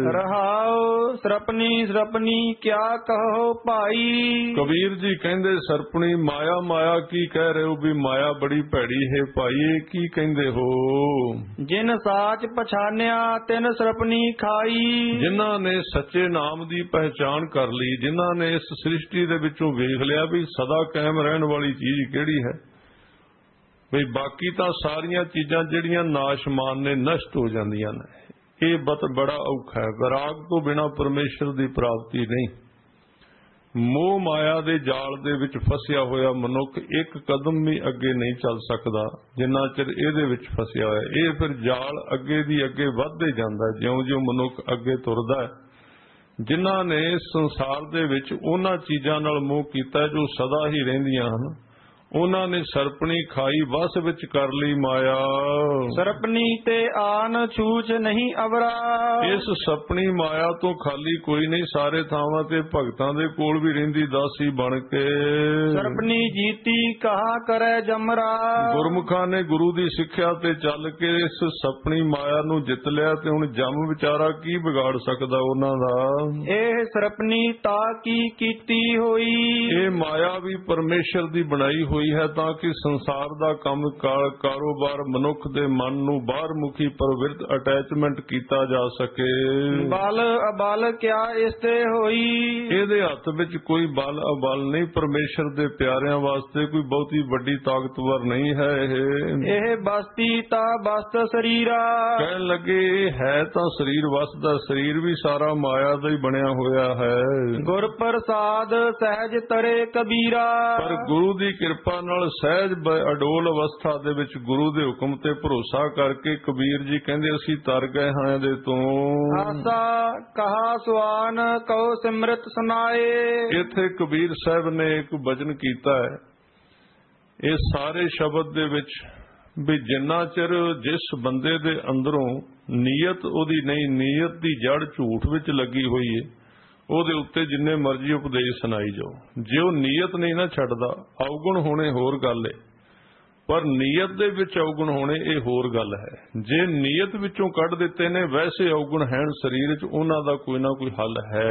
ਰਹਾਉ ਸਰਪਣੀ ਸਰਪਣੀ ਕਿਆ ਕਹੋ ਭਾਈ। ਕਬੀਰ ਜੀ ਕਹਿੰਦੇ ਸਰਪਣੀ ਮਾਇਆ, ਮਾਇਆ ਕੀ ਕਹਿ ਰਹੇ ਹੋ ਵੀ ਮਾਇਆ ਬੜੀ ਭੈੜੀ ਹੈ ਭਾਈ, ਇਹ ਕੀ ਕਹਿੰਦੇ ਹੋ। ਜਿਨ ਸਾਚ ਪਛਾਨਿਆ ਤਿਨ ਸਰਪਣੀ ਖਾਈ। ਜਿਨ੍ਹਾਂ ਨੇ ਸੱਚੇ ਨਾਮ ਦੀ ਪਹਿਚਾਣ ਕਰ ਲਈ, ਜਿਨ੍ਹਾਂ ਨੇ ਇਸ ਸ੍ਰਿਸ਼ਟੀ ਦੇ ਵਿੱਚੋਂ ਵੇਖ ਲਿਆ ਵੀ ਸਦਾ ਕਾਇਮ ਰਹਿਣ ਵਾਲੀ ਚੀਜ਼ ਕਿਹੜੀ ਹੈ, ਬਈ ਬਾਕੀ ਤਾਂ ਸਾਰੀਆਂ ਚੀਜ਼ਾਂ ਜਿਹੜੀਆਂ ਨਾਸ਼ਮਾਨ ਨੇ, ਨਸ਼ਟ ਹੋ ਜਾਂਦੀਆਂ ਨੇ। ਇਹ ਬੜਾ ਔਖਾ ਹੈ। ਵਿਰਾਗ ਤੋਂ ਬਿਨਾਂ ਪਰਮੇਸ਼ਰ ਦੀ ਪ੍ਰਾਪਤੀ ਨਹੀਂ। ਮੋਹ ਮਾਇਆ ਦੇ ਜਾਲ ਦੇ ਵਿੱਚ ਫਸਿਆ ਹੋਇਆ ਮਨੁੱਖ ਇੱਕ ਕਦਮ ਵੀ ਅੱਗੇ ਨਹੀਂ ਚੱਲ ਸਕਦਾ ਜਿੰਨਾ ਚਿਰ ਇਹਦੇ ਵਿੱਚ ਫਸਿਆ ਹੋਇਆ। ਇਹ ਫਿਰ ਜਾਲ ਅੱਗੇ ਦੀ ਅੱਗੇ ਵੱਧਦੇ ਜਾਂਦਾ। ਜਿਉਂ-ਜਿਉਂ ਮਨੁੱਖ ਅੱਗੇ ਤੁਰਦਾ ਹੈ ਜਿਨ੍ਹਾਂ ਨੇ ਸੰਸਾਰ ਦੇ ਵਿੱਚ ਉਹਨਾਂ ਚੀਜ਼ਾਂ ਨਾਲ ਮੋਹ ਕੀਤਾ ਜੋ ਸਦਾ ਹੀ ਰਹਿੰਦੀਆਂ ਹਨ, ਉਹਨਾਂ ਨੇ ਸਰਪਣੀ ਖਾਈ ਵਸ ਵਿੱਚ ਕਰ ਲਈ ਮਾਇਆ। ਸਰਪਣੀ ਤੇ ਆਨ ਛੂਛ ਨਹੀਂ ਅਵਰਾ। ਇਸ ਸਪਣੀ ਮਾਇਆ ਤੋਂ ਖਾਲੀ ਕੋਈ ਨਹੀਂ, ਸਾਰੇ ਥਾਵਾਂ ਤੇ ਭਗਤਾਂ ਦੇ ਕੋਲ ਵੀ ਰਹਿੰਦੀ ਦਾਸੀ ਬਣ ਕੇ। ਸਰਪਣੀ ਜੀਤੀ ਕਹਾ ਕਰੇ ਜਮਰਾ। ਗੁਰਮੁਖਾਂ ਨੇ ਗੁਰੂ ਦੀ ਸਿੱਖਿਆ ਤੇ ਚੱਲ ਕੇ ਇਸ ਸਪਣੀ ਮਾਇਆ ਨੂੰ ਜਿੱਤ ਲਿਆ, ਤੇ ਹੁਣ ਜਮ ਵਿਚਾਰਾ ਕੀ ਵਿਗਾੜ ਸਕਦਾ ਉਹਨਾਂ ਦਾ। ਇਹ ਸਰਪਣੀ ਤਾ ਕੀ ਕੀਤੀ ਹੋਈ। ਇਹ ਮਾਇਆ ਵੀ ਪਰਮੇਸ਼ਰ ਦੀ ਬਣਾਈ ਹੋਈ ਹੈ, ਤਾਂ ਕਿ ਸੰਸਾਰ ਦਾ ਕੰਮ ਕਾਰੋਬਾਰ ਮਨੁੱਖ ਦੇ ਮਨ ਨੂੰ ਬਾਹਰ ਮੁਖੀ ਪ੍ਰਵਿਰਤ ਅਟੈਚਮੈਂਟ ਕੀਤਾ ਜਾ ਸਕੇ। ਬਲ ਅਬਲ ਕਿਆ ਇਸ ਤੇ ਹੋਈ। ਇਹਦੇ ਹੱਥ ਵਿੱਚ ਕੋਈ ਬਲ ਅਬਲ ਨਹੀਂ, ਪਰਮੇਸ਼ਰ ਦੇ ਪਿਆਰਿਆਂ ਵਾਸਤੇ ਕੋਈ ਬਹੁਤੀ ਵੱਡੀ ਤਾਕਤਵਰ ਨਹੀਂ ਹੈ। ਇਹ ਬਸਤੀ ਤਾ ਬਸਤ ਸਰੀਰਾ। ਕਹਿਣ ਲੱਗੇ ਹੈ ਤਾਂ ਸਰੀਰ ਵਸਦਾ, ਸਰੀਰ ਵੀ ਸਾਰਾ ਮਾਇਆ ਦਾ ਹੀ ਬਣਿਆ ਹੋਇਆ ਹੈ। ਗੁਰ ਪ੍ਰਸਾਦ ਸਹਿਜ ਤਰੇ ਕਬੀਰਾ। ਪਰ ਗੁਰੂ ਦੀ ਕਿਰਪਾ ਨਾਲ ਸਹਿਜ ਅਡੋਲ ਅਵਸਥਾ ਦੇ ਵਿੱਚ ਗੁਰੂ ਦੇ ਹੁਕਮ ਤੇ ਭਰੋਸਾ ਕਰਕੇ ਕਬੀਰ ਜੀ ਕਹਿੰਦੇ ਅਸੀਂ ਤਰ ਗਏ ਹਾਂ ਇਹਦੇ ਤੋਂ। ਆਸਾ ਕਹਾ ਸੁਆਨ ਕਉ ਸਿਮਰਤ ਸੁਨਾਏ। ਇੱਥੇ ਕਬੀਰ ਸਾਹਿਬ ਨੇ ਇੱਕ ਭਜਨ ਕੀਤਾ ਹੈ, ਇਹ ਸਾਰੇ ਸ਼ਬਦ ਦੇ ਵਿੱਚ ਵੀ ਜਿੰਨਾ ਚਿਰ ਜਿਸ ਬੰਦੇ ਦੇ ਅੰਦਰੋਂ ਨੀਅਤ ਉਹਦੀ ਨਹੀਂ, ਨੀਅਤ ਦੀ ਜੜ ਝੂਠ ਵਿੱਚ ਲੱਗੀ ਹੋਈ ਹੈ, ਉਹਦੇ ਉੱਤੇ ਜਿੰਨੇ ਮਰਜ਼ੀ ਉਪਦੇਸ਼ ਸੁਣਾਈ ਜਾਓ, ਜੇ ਉਹ ਨੀਅਤ ਨਹੀਂ ਨਾ ਛੱਡਦਾ, ਔਗੁਣ ਹੋਣੇ ਹੋਰ ਗੱਲ ਹੈ, ਪਰ ਨੀਅਤ ਦੇ ਵਿੱਚ ਔਗੁਣ ਹੋਣੇ ਇਹ ਹੋਰ ਗੱਲ ਹੈ। ਜੇ ਨੀਅਤ ਵਿੱਚੋਂ ਕੱਢ ਦਿੱਤੇ ਨੇ, ਵੈਸੇ ਔਗੁਣ ਹੈਣ ਸਰੀਰ 'ਚ, ਉਹਨਾਂ ਦਾ ਕੋਈ ਨਾ ਕੋਈ ਹੱਲ ਹੈ,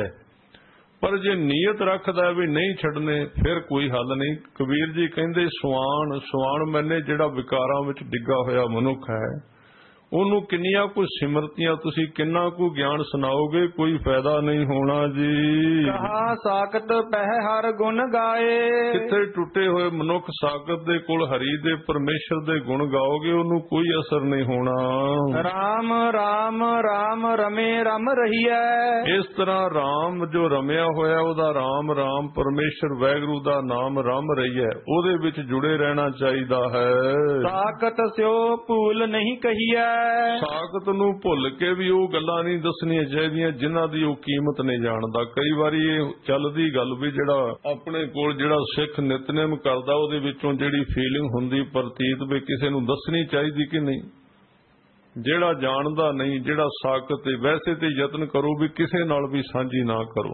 ਪਰ ਜੇ ਨੀਅਤ ਰੱਖਦਾ ਵੀ ਨਹੀਂ ਛੱਡਨੇ, ਫਿਰ ਕੋਈ ਹੱਲ ਨਹੀਂ। ਕਬੀਰ ਜੀ ਕਹਿੰਦੇ ਸੁਆਣ ਮੈਨੇ ਜਿਹੜਾ ਵਿਕਾਰਾਂ ਵਿੱਚ ਡਿੱਗਾ ਹੋਇਆ ਮਨੁੱਖ ਹੈ, ਉਹਨੂੰ ਕਿੰਨੀਆਂ ਕੁ ਸਿਮਰਤੀਆਂ ਤੁਸੀਂ ਕਿੰਨਾ ਕੁ ਗਿਆਨ ਸੁਣਾਓਗੇ, ਕੋਈ ਫਾਇਦਾ ਨਹੀਂ ਹੋਣਾ ਜੀ। ਕਹਾ ਸਾਖਤ ਪਹਿ ਹਰ ਗੁਣ ਗਾਏ। ਕਿੱਥੇ ਟੁੱਟੇ ਹੋਏ ਮਨੁੱਖ ਸਾਖਤ ਦੇ ਕੋਲ ਹਰੀ ਦੇ ਪਰਮੇਸ਼ਰ ਦੇ ਗੁਣ ਗਾਓਗੇ, ਉਹਨੂੰ ਕੋਈ ਅਸਰ ਨਹੀਂ ਹੋਣਾ। ਰਾਮ ਰਾਮ ਰਾਮ ਰਮੇ ਰਮ ਰਹੀਐ। ਇਸ ਤਰ੍ਹਾਂ ਰਾਮ ਜੋ ਰਮਿਆ ਹੋਇਆ, ਉਹਦਾ ਰਾਮ ਰਾਮ ਪਰਮੇਸ਼ਰ ਵੈਗਰੂ ਦਾ ਨਾਮ ਰਮ ਰਹੀਐ, ਉਹਦੇ ਵਿੱਚ ਜੁੜੇ ਰਹਿਣਾ ਚਾਹੀਦਾ ਹੈ। ਸਾਖਤ ਸਿਓ ਭੂਲ ਨਹੀਂ ਕਹੀਐ। ਸਾਖਤ ਨੂੰ ਭੁੱਲ ਕੇ ਵੀ ਉਹ ਗੱਲਾਂ ਨਹੀਂ ਦੱਸਣੀਆਂ ਚਾਹੀਦੀਆਂ ਜਿਨ੍ਹਾਂ ਦੀ ਉਹ ਕੀਮਤ ਨਹੀਂ ਜਾਣਦਾ। ਕਈ ਵਾਰੀ ਇਹ ਚੱਲਦੀ ਗੱਲ ਵੀ ਜਿਹੜਾ ਆਪਣੇ ਕੋਲ ਜਿਹੜਾ ਸਿੱਖ ਨਿਤਨੇਮ ਕਰਦਾ, ਉਹਦੇ ਵਿੱਚੋਂ ਜਿਹੜੀ ਫੀਲਿੰਗ ਹੁੰਦੀ ਪ੍ਰਤੀਤ ਵੀ ਕਿਸੇ ਨੂੰ ਦੱਸਣੀ ਚਾਹੀਦੀ ਕਿ ਨਹੀਂ। ਜਿਹੜਾ ਜਾਣਦਾ ਨਹੀਂ, ਜਿਹੜਾ ਸਾਖਤ ਤੇ ਵੈਸੇ ਤੇ ਯਤਨ ਕਰੋ ਵੀ ਕਿਸੇ ਨਾਲ ਵੀ ਸਾਂਝੀ ਨਾ ਕਰੋ,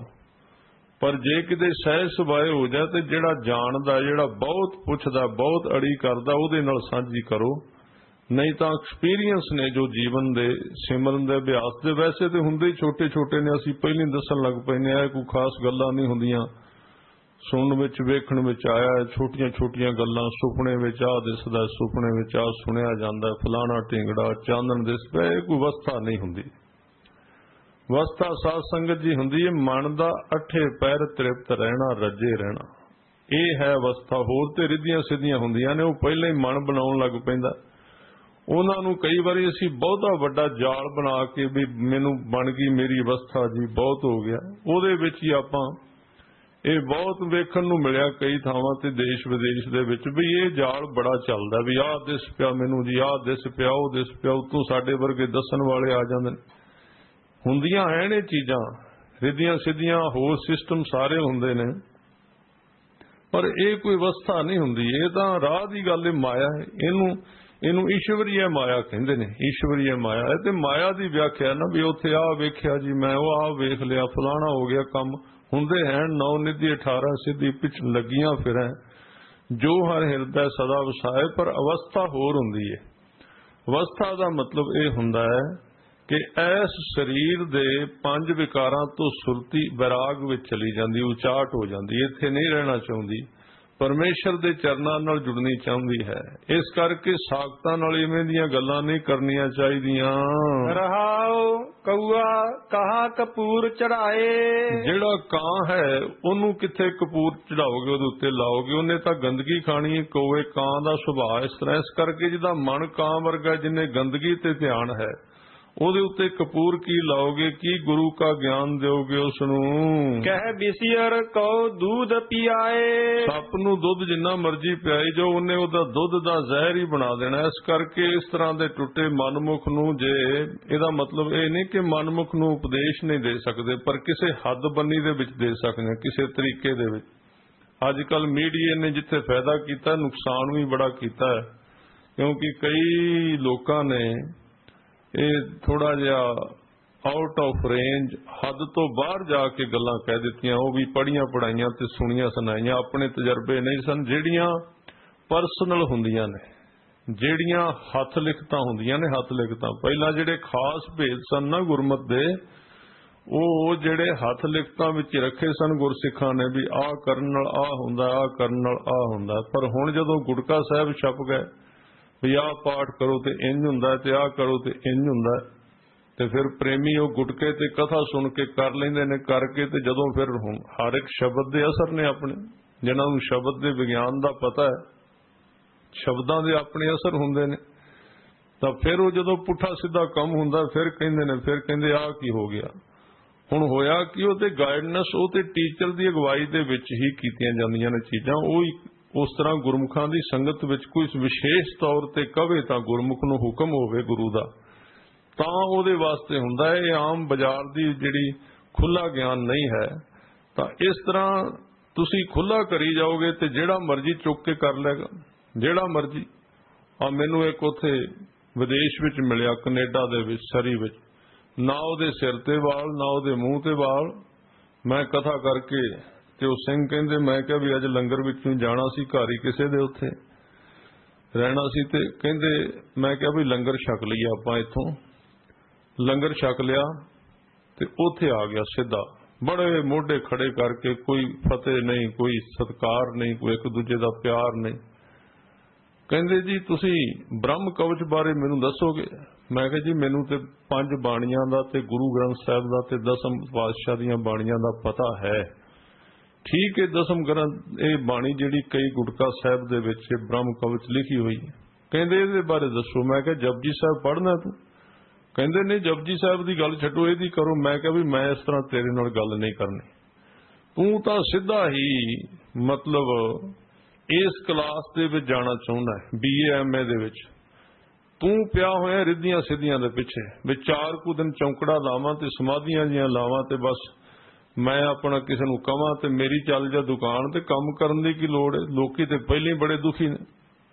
ਪਰ ਜੇ ਕਿਤੇ ਸਹਿਜ ਸੁਭਾਏ ਹੋ ਜਾਏ ਤੇ ਜਿਹੜਾ ਜਾਣਦਾ, ਜਿਹੜਾ ਬਹੁਤ ਪੁੱਛਦਾ, ਬਹੁਤ ਅੜੀ ਕਰਦਾ, ਉਹਦੇ ਨਾਲ ਸਾਂਝੀ ਕਰੋ। ਨਹੀਂ ਤਾਂ ਐਕਸਪੀਰੀਅੰਸ ਨੇ ਜੋ ਜੀਵਨ ਦੇ ਸਿਮਰਨ ਦੇ ਅਭਿਆਸ ਦੇ, ਵੈਸੇ ਤੇ ਹੁੰਦੇ ਹੀ ਛੋਟੇ ਛੋਟੇ ਨੇ, ਅਸੀਂ ਪਹਿਲਾਂ ਦੱਸਣ ਲੱਗ ਪੈਂਦੇ ਆ, ਕੋਈ ਖਾਸ ਗੱਲਾਂ ਨਹੀਂ ਹੁੰਦੀਆਂ। ਸੁਣਨ ਵਿੱਚ ਵੇਖਣ ਵਿੱਚ ਆਇਆ ਛੋਟੀਆਂ ਛੋਟੀਆਂ ਗੱਲਾਂ, ਸੁਪਨੇ ਵਿੱਚ ਆ ਦਿਸਦਾ, ਸੁਪਨੇ ਵਿੱਚ ਆ ਸੁਣਿਆ ਜਾਂਦਾ, ਫਲਾਣਾ ਢਿੰਗੜਾ ਚਾਨਣ ਦਿਸਦਾ, ਇਹ ਕੋਈ ਅਵਸਥਾ ਨਹੀਂ ਹੁੰਦੀ। ਅਵਸਥਾ ਸਾਧ ਸੰਗਤ ਜੀ ਹੁੰਦੀ ਹੈ ਮਨ ਦਾ ਅੱਠੇ ਪੈਰ ਤ੍ਰਿਪਤ ਰਹਿਣਾ, ਰੱਜੇ ਰਹਿਣਾ, ਇਹ ਹੈ ਅਵਸਥਾ। ਹੋਰ ਤੇ ਰਿੱਧੀਆਂ ਸਿੱਧੀਆਂ ਹੁੰਦੀਆਂ ਨੇ, ਉਹ ਪਹਿਲਾਂ ਹੀ ਮਨ ਬਣਾਉਣ ਲੱਗ ਪੈਂਦਾ। ਉਹਨਾਂ ਨੂੰ ਕਈ ਵਾਰੀ ਅਸੀਂ ਬਹੁਤਾ ਵੱਡਾ ਜਾਲ ਬਣਾ ਕੇ ਵੀ ਮੈਨੂੰ ਬਣ ਗਈ ਮੇਰੀ ਅਵਸਥਾ ਜੀ, ਬਹੁਤ ਹੋ ਗਿਆ, ਉਹਦੇ ਵਿੱਚ ਹੀ ਆਪਾਂ ਇਹ ਬਹੁਤ ਵੇਖਣ ਨੂੰ ਮਿਲਿਆ ਕਈ ਥਾਵਾਂ ਤੇ ਦੇਸ਼ ਵਿਦੇਸ਼ ਦੇ ਵਿੱਚ ਵੀ ਇਹ ਜਾਲ ਬੜਾ ਚੱਲਦਾ ਵੀ ਆਹ ਦਿਸ ਪਿਆ ਮੈਨੂੰ ਜੀ, ਆਹ ਦਿਸ ਪਿਆ, ਉਹ ਦਿਸ ਪਿਆ, ਉਤੋਂ ਸਾਡੇ ਵਰਗੇ ਦੱਸਣ ਵਾਲੇ ਆ ਜਾਂਦੇ ਨੇ। ਹੁੰਦੀਆਂ ਐਨ ਇਹ ਚੀਜ਼ਾਂ, ਰਿੱਧੀਆਂ ਸਿੱਧੀਆਂ ਹੋਰ ਸਿਸਟਮ ਸਾਰੇ ਹੁੰਦੇ ਨੇ, ਪਰ ਇਹ ਕੋਈ ਅਵਸਥਾ ਨਹੀਂ ਹੁੰਦੀ। ਇਹ ਤਾਂ ਰਾਹ ਦੀ ਗੱਲ ਹੈ, ਮਾਇਆ ਹੈ। ਇਹਨੂੰ ਈਸ਼ਵਰੀਏ ਮਾਇਆ ਕਹਿੰਦੇ ਨੇ। ਈਸ਼ਵਰੀਏ ਮਾਇਆ ਹੈ ਤੇ ਮਾਇਆ ਦੀ ਵਿਆਖਿਆ ਨਾ ਵੀ ਉੱਥੇ ਆਹ ਵੇਖਿਆ ਜੀ ਮੈਂ, ਉਹ ਆਹ ਵੇਖ ਲਿਆ, ਫਲਾਣਾ ਹੋ ਗਿਆ ਕੰਮ। ਹੁੰਦੇ ਹੈ 9 ਨਿਧੀ 18 ਸਿੱਧੀ ਪਿਛ ਲੱਗੀਆਂ ਫਿਰੈ, ਜੋ ਹਰ ਹਿਰਦੈ ਸਦਾ ਵਸਾਏ, ਪਰ ਅਵਸਥਾ ਹੋਰ ਹੁੰਦੀ ਹੈ। ਅਵਸਥਾ ਦਾ ਮਤਲਬ ਇਹ ਹੁੰਦਾ ਹੈ ਕਿ ਇਸ ਸਰੀਰ ਦੇ 5 ਵਿਕਾਰਾਂ ਤੋਂ ਸੁਰਤੀ ਵਿਰਾਗ ਵਿੱਚ ਚਲੀ ਜਾਂਦੀ, ਉਚਾਟ ਹੋ ਜਾਂਦੀ, ਇੱਥੇ ਨਹੀਂ ਰਹਿਣਾ ਚਾਹੁੰਦੀ, ਪਰਮੇਸ਼ਰ ਦੇ ਚਰਨਾਂ ਨਾਲ ਜੁੜਨੀ ਚਾਹੁੰਦੀ ਹੈ। ਇਸ ਕਰਕੇ ਸਾਖਤਾਂ ਨਾਲ ਇਵੇਂ ਦੀਆਂ ਗੱਲਾਂ ਨਹੀਂ ਕਰਨੀਆਂ ਚਾਹੀਦੀਆਂ। ਰਹਾਉ ਕਊਆ ਕਹਾ ਕਪੂਰ ਚੜਾਏ। ਜਿਹੜਾ ਕਾਂ ਹੈ ਉਹਨੂੰ ਕਿੱਥੇ ਕਪੂਰ ਚੜਾਓਗੇ, ਉਹਦੇ ਉੱਤੇ ਲਾਓਗੇ, ਉਹਨੇ ਤਾਂ ਗੰਦਗੀ ਖਾਣੀ ਹੈ। ਕੌਵੇ ਕਾਂ ਦਾ ਸੁਭਾਅ ਇਸ ਤਰ੍ਹਾਂ, ਇਸ ਕਰਕੇ ਜਿਹਦਾ ਮਨ ਕਾਂ ਵਰਗਾ, ਜਿੰਨੇ ਗੰਦਗੀ ਤੇ ਧਿਆਨ ਹੈ, ਉਹਦੇ ਉੱਤੇ ਕਪੂਰ ਕੀ ਲਾਓਗੇ, ਕੀ ਗੁਰੂ ਕਾ ਗਿਆਨ ਦਿਓਗੇ ਉਸ ਨੂੰ। ਕਹਿ ਬਿਸਿਅਰ ਕਉ ਦੂਧ ਪਿਆਏ, ਸੱਪ ਨੂੰ ਦੁੱਧ ਜਿੰਨਾ ਮਰਜ਼ੀ ਪਿਆਈ ਜੋ ਉਹਨੇ ਉਹਦਾ ਦੁੱਧ ਦਾ ਜ਼ਹਿਰ ਹੀ ਬਣਾ ਦੇਣਾ। ਇਸ ਕਰਕੇ ਇਸ ਤਰ੍ਹਾਂ ਦੇ ਟੁੱਟੇ ਮਨਮੁਖ ਨੂੰ, ਜੇ ਇਹਦਾ ਮਤਲਬ ਇਹ ਨਹੀਂ ਕਿ ਮਨਮੁਖ ਨੂੰ ਉਪਦੇਸ਼ ਨਹੀਂ ਦੇ ਸਕਦੇ, ਪਰ ਕਿਸੇ ਹੱਦ ਬੰਨੀ ਦੇ ਵਿੱਚ ਦੇ ਸਕਦੇ, ਕਿਸੇ ਤਰੀਕੇ ਦੇ ਵਿੱਚ। ਅੱਜ ਕੱਲ ਮੀਡੀਆ ਨੇ ਜਿੱਥੇ ਫਾਇਦਾ ਕੀਤਾ, ਨੁਕਸਾਨ ਵੀ ਬੜਾ ਕੀਤਾ ਹੈ, ਕਿਉਂਕਿ ਕਈ ਲੋਕਾਂ ਨੇ ਇਹ ਥੋੜਾ ਜਿਹਾ ਆਊਟ ਆਫ ਰੇਂਜ, ਹੱਦ ਤੋਂ ਬਾਹਰ ਜਾ ਕੇ ਗੱਲਾਂ ਕਹਿ ਦਿੱਤੀਆਂ। ਉਹ ਵੀ ਪੜ੍ਹੀਆਂ ਪੜ੍ਹਾਈਆਂ ਤੇ ਸੁਣੀਆਂ ਸੁਣਾਈਆਂ, ਆਪਣੇ ਤਜਰਬੇ ਨਹੀਂ ਸਨ। ਜਿਹੜੀਆਂ ਪਰਸਨਲ ਹੁੰਦੀਆਂ ਨੇ, ਜਿਹੜੀਆਂ ਹੱਥ ਲਿਖਤਾਂ ਹੁੰਦੀਆਂ ਨੇ, ਹੱਥ ਲਿਖਤਾਂ ਪਹਿਲਾਂ ਜਿਹੜੇ ਖਾਸ ਭੇਦ ਸਨ ਨਾ ਗੁਰਮਤ ਦੇ, ਉਹ ਜਿਹੜੇ ਹੱਥ ਲਿਖਤਾਂ ਵਿੱਚ ਰੱਖੇ ਸਨ ਗੁਰਸਿੱਖਾਂ ਨੇ, ਵੀ ਆਹ ਕਰਨ ਨਾਲ ਆਹ ਹੁੰਦਾ, ਆਹ ਕਰਨ ਨਾਲ ਆਹ ਹੁੰਦਾ। ਪਰ ਹੁਣ ਜਦੋਂ ਗੁਟਕਾ ਸਾਹਿਬ ਛਪ ਗਏ ਵੀ ਆਹ ਪਾਠ ਕਰੋ ਤੇ ਇੰਝ ਹੁੰਦਾ, ਤੇ ਆਹ ਕਰੋ ਤੇ ਇੰਝ ਹੁੰਦਾ, ਤੇ ਫਿਰ ਪ੍ਰੇਮੀ ਉਹ ਗੁਟਕੇ ਤੇ ਕਥਾ ਸੁਣ ਕੇ ਕਰ ਲੈਂਦੇ ਨੇ। ਕਰਕੇ ਤੇ ਜਦੋਂ ਫਿਰ ਹਰ ਇੱਕ ਸ਼ਬਦ ਦੇ ਅਸਰ ਨੇ ਆਪਣੇ, ਜਿਹਨਾਂ ਨੂੰ ਸ਼ਬਦ ਦੇ ਵਿਗਿਆਨ ਦਾ ਪਤਾ ਹੈ, ਸ਼ਬਦਾਂ ਦੇ ਆਪਣੇ ਅਸਰ ਹੁੰਦੇ ਨੇ, ਤਾਂ ਫਿਰ ਉਹ ਜਦੋਂ ਪੁੱਠਾ ਸਿੱਧਾ ਕੰਮ ਹੁੰਦਾ ਫਿਰ ਕਹਿੰਦੇ ਆਹ ਕੀ ਹੋ ਗਿਆ। ਹੁਣ ਹੋਇਆ ਕਿ ਉਹ ਤੇ ਗਾਈਡਨੈਸ, ਉਹ ਤੇ ਟੀਚਰ ਦੀ ਅਗਵਾਈ ਦੇ ਵਿੱਚ ਹੀ ਕੀਤੀਆਂ ਜਾਂਦੀਆਂ ਨੇ ਚੀਜ਼ਾਂ। ਉਹ ਉਸ ਤਰ੍ਹਾਂ ਗੁਰਮੁਖਾਂ ਦੀ ਸੰਗਤ ਵਿੱਚ ਕੋਈ ਵਿਸ਼ੇਸ਼ ਤੌਰ ਤੇ ਕਵੇ ਤਾਂ ਗੁਰਮੁਖ ਨੂੰ ਹੁਕਮ ਹੋਵੇ ਗੁਰੂ ਦਾ, ਤਾਂ ਉਹਦੇ ਵਾਸਤੇ ਹੁੰਦਾ ਹੈ। ਇਹ ਆਮ ਬਾਜ਼ਾਰ ਦੀ ਜਿਹੜੀ ਖੁੱਲਾ ਗਿਆਨ ਨਹੀਂ ਹੈ। ਤਾਂ ਇਸ ਤਰ੍ਹਾਂ ਤੁਸੀਂ ਖੁੱਲਾ ਕਰੀ ਜਾਓਗੇ ਤੇ ਜਿਹੜਾ ਮਰਜ਼ੀ ਚੁੱਕ ਕੇ ਕਰ ਲਏਗਾ, ਜਿਹੜਾ ਮਰਜ਼ੀ। ਮੈਨੂੰ ਇੱਕ ਉੱਥੇ ਵਿਦੇਸ਼ ਵਿੱਚ ਮਿਲਿਆ, ਕੈਨੇਡਾ ਦੇ ਵਿੱਚ, ਸਰੀ ਵਿੱਚ, ਨਾ ਉਹਦੇ ਸਿਰ ਤੇ ਵਾਲ, ਨਾ ਉਹਦੇ ਮੂੰਹ ਤੇ ਵਾਲ। ਮੈਂ ਕਥਾ ਕਰਕੇ ਤੇ ਉਹ ਸਿੰਘ ਕਹਿੰਦੇ, ਮੈਂ ਕਿਹਾ ਵੀ ਅੱਜ ਲੰਗਰ ਵਿੱਚ ਨੂੰ ਜਾਣਾ ਸੀ, ਘਰ ਹੀ ਕਿਸੇ ਦੇ ਉੱਥੇ ਰਹਿਣਾ ਸੀ, ਤੇ ਕਹਿੰਦੇ, ਮੈਂ ਕਿਹਾ ਵੀ ਲੰਗਰ ਛਕ ਲਈਏ ਆਪਾਂ ਇੱਥੋਂ। ਲੰਗਰ ਛਕ ਲਿਆ ਤੇ ਉੱਥੇ ਆ ਗਿਆ ਸਿੱਧਾ, ਬੜੇ ਮੋਢੇ ਖੜੇ ਕਰਕੇ, ਕੋਈ ਫਤਿਹ ਨਹੀਂ, ਕੋਈ ਸਤਿਕਾਰ ਨਹੀਂ, ਕੋਈ ਇੱਕ ਦੂਜੇ ਦਾ ਪਿਆਰ ਨਹੀਂ। ਕਹਿੰਦੇ ਜੀ ਤੁਸੀਂ ਬ੍ਰਹਮ ਕਵਚ ਬਾਰੇ ਮੈਨੂੰ ਦੱਸੋਗੇ? ਮੈਂ ਕਿਹਾ ਜੀ ਮੈਨੂੰ ਤੇ 5 ਬਾਣੀਆਂ ਦਾ ਤੇ ਗੁਰੂ ਗ੍ਰੰਥ ਸਾਹਿਬ ਦਾ ਤੇ 10 ਪਾਤਸ਼ਾਹ ਦੀਆਂ ਬਾਣੀਆਂ ਦਾ ਪਤਾ ਹੈ। ਠੀਕ ਹੈ, 10 ਗ੍ਰੰਥ, ਇਹ ਬਾਣੀ ਜਿਹੜੀ ਕਈ ਗੁਟਕਾ ਸਾਹਿਬ ਦੇ ਵਿੱਚ ਬ੍ਰਹਮ ਕਵਚ ਲਿਖੀ ਹੋਈ ਹੈ। ਕਹਿੰਦੇ ਇਹਦੇ ਬਾਰੇ ਦੱਸੋ। ਮੈਂ ਕਿਹਾ ਜਪਜੀ ਸਾਹਿਬ ਪੜ੍ਹਨਾ ਤੂੰ? ਕਹਿੰਦੇ ਨਹੀਂ, ਜਪਜੀ ਸਾਹਿਬ ਦੀ ਗੱਲ ਛੱਡੋ, ਇਹਦੀ ਕਰੋ। ਮੈਂ ਕਿਹਾ ਵੀ ਮੈਂ ਇਸ ਤਰ੍ਹਾਂ ਤੇਰੇ ਨਾਲ ਗੱਲ ਨਹੀਂ ਕਰਨੀ। ਤੂੰ ਤਾਂ ਸਿੱਧਾ ਹੀ ਮਤਲਬ ਇਸ ਕਲਾਸ ਦੇ ਵਿੱਚ ਜਾਣਾ ਚਾਹੁੰਦਾ ਹੈ, BA MA ਦੇ ਵਿੱਚ। ਤੂੰ ਪਿਆ ਹੋਇਆ ਰਿੱਧੀਆਂ ਸਿੱਧੀਆਂ ਦੇ ਪਿੱਛੇ, ਵੀ 4 ਕੁ ਦਿਨ ਚੌਂਕੜਾ ਲਾਵਾਂ ਤੇ ਸਮਾਧੀਆਂ ਜੀਆਂ ਲਾਵਾਂ ਤੇ ਬਸ ਮੈਂ ਆਪਣਾ ਕਿਸੇ ਨੂੰ ਕਵਾਂ ਤੇ ਮੇਰੀ ਚੱਲ ਜਾ ਦੁਕਾਨ ਤੇ ਕੰਮ ਕਰਨ ਦੀ ਕੀ ਲੋੜ ਹੈ? ਲੋਕੀ ਤੇ ਪਹਿਲਾਂ ਹੀ ਬੜੇ ਦੁਖੀ ਨੇ।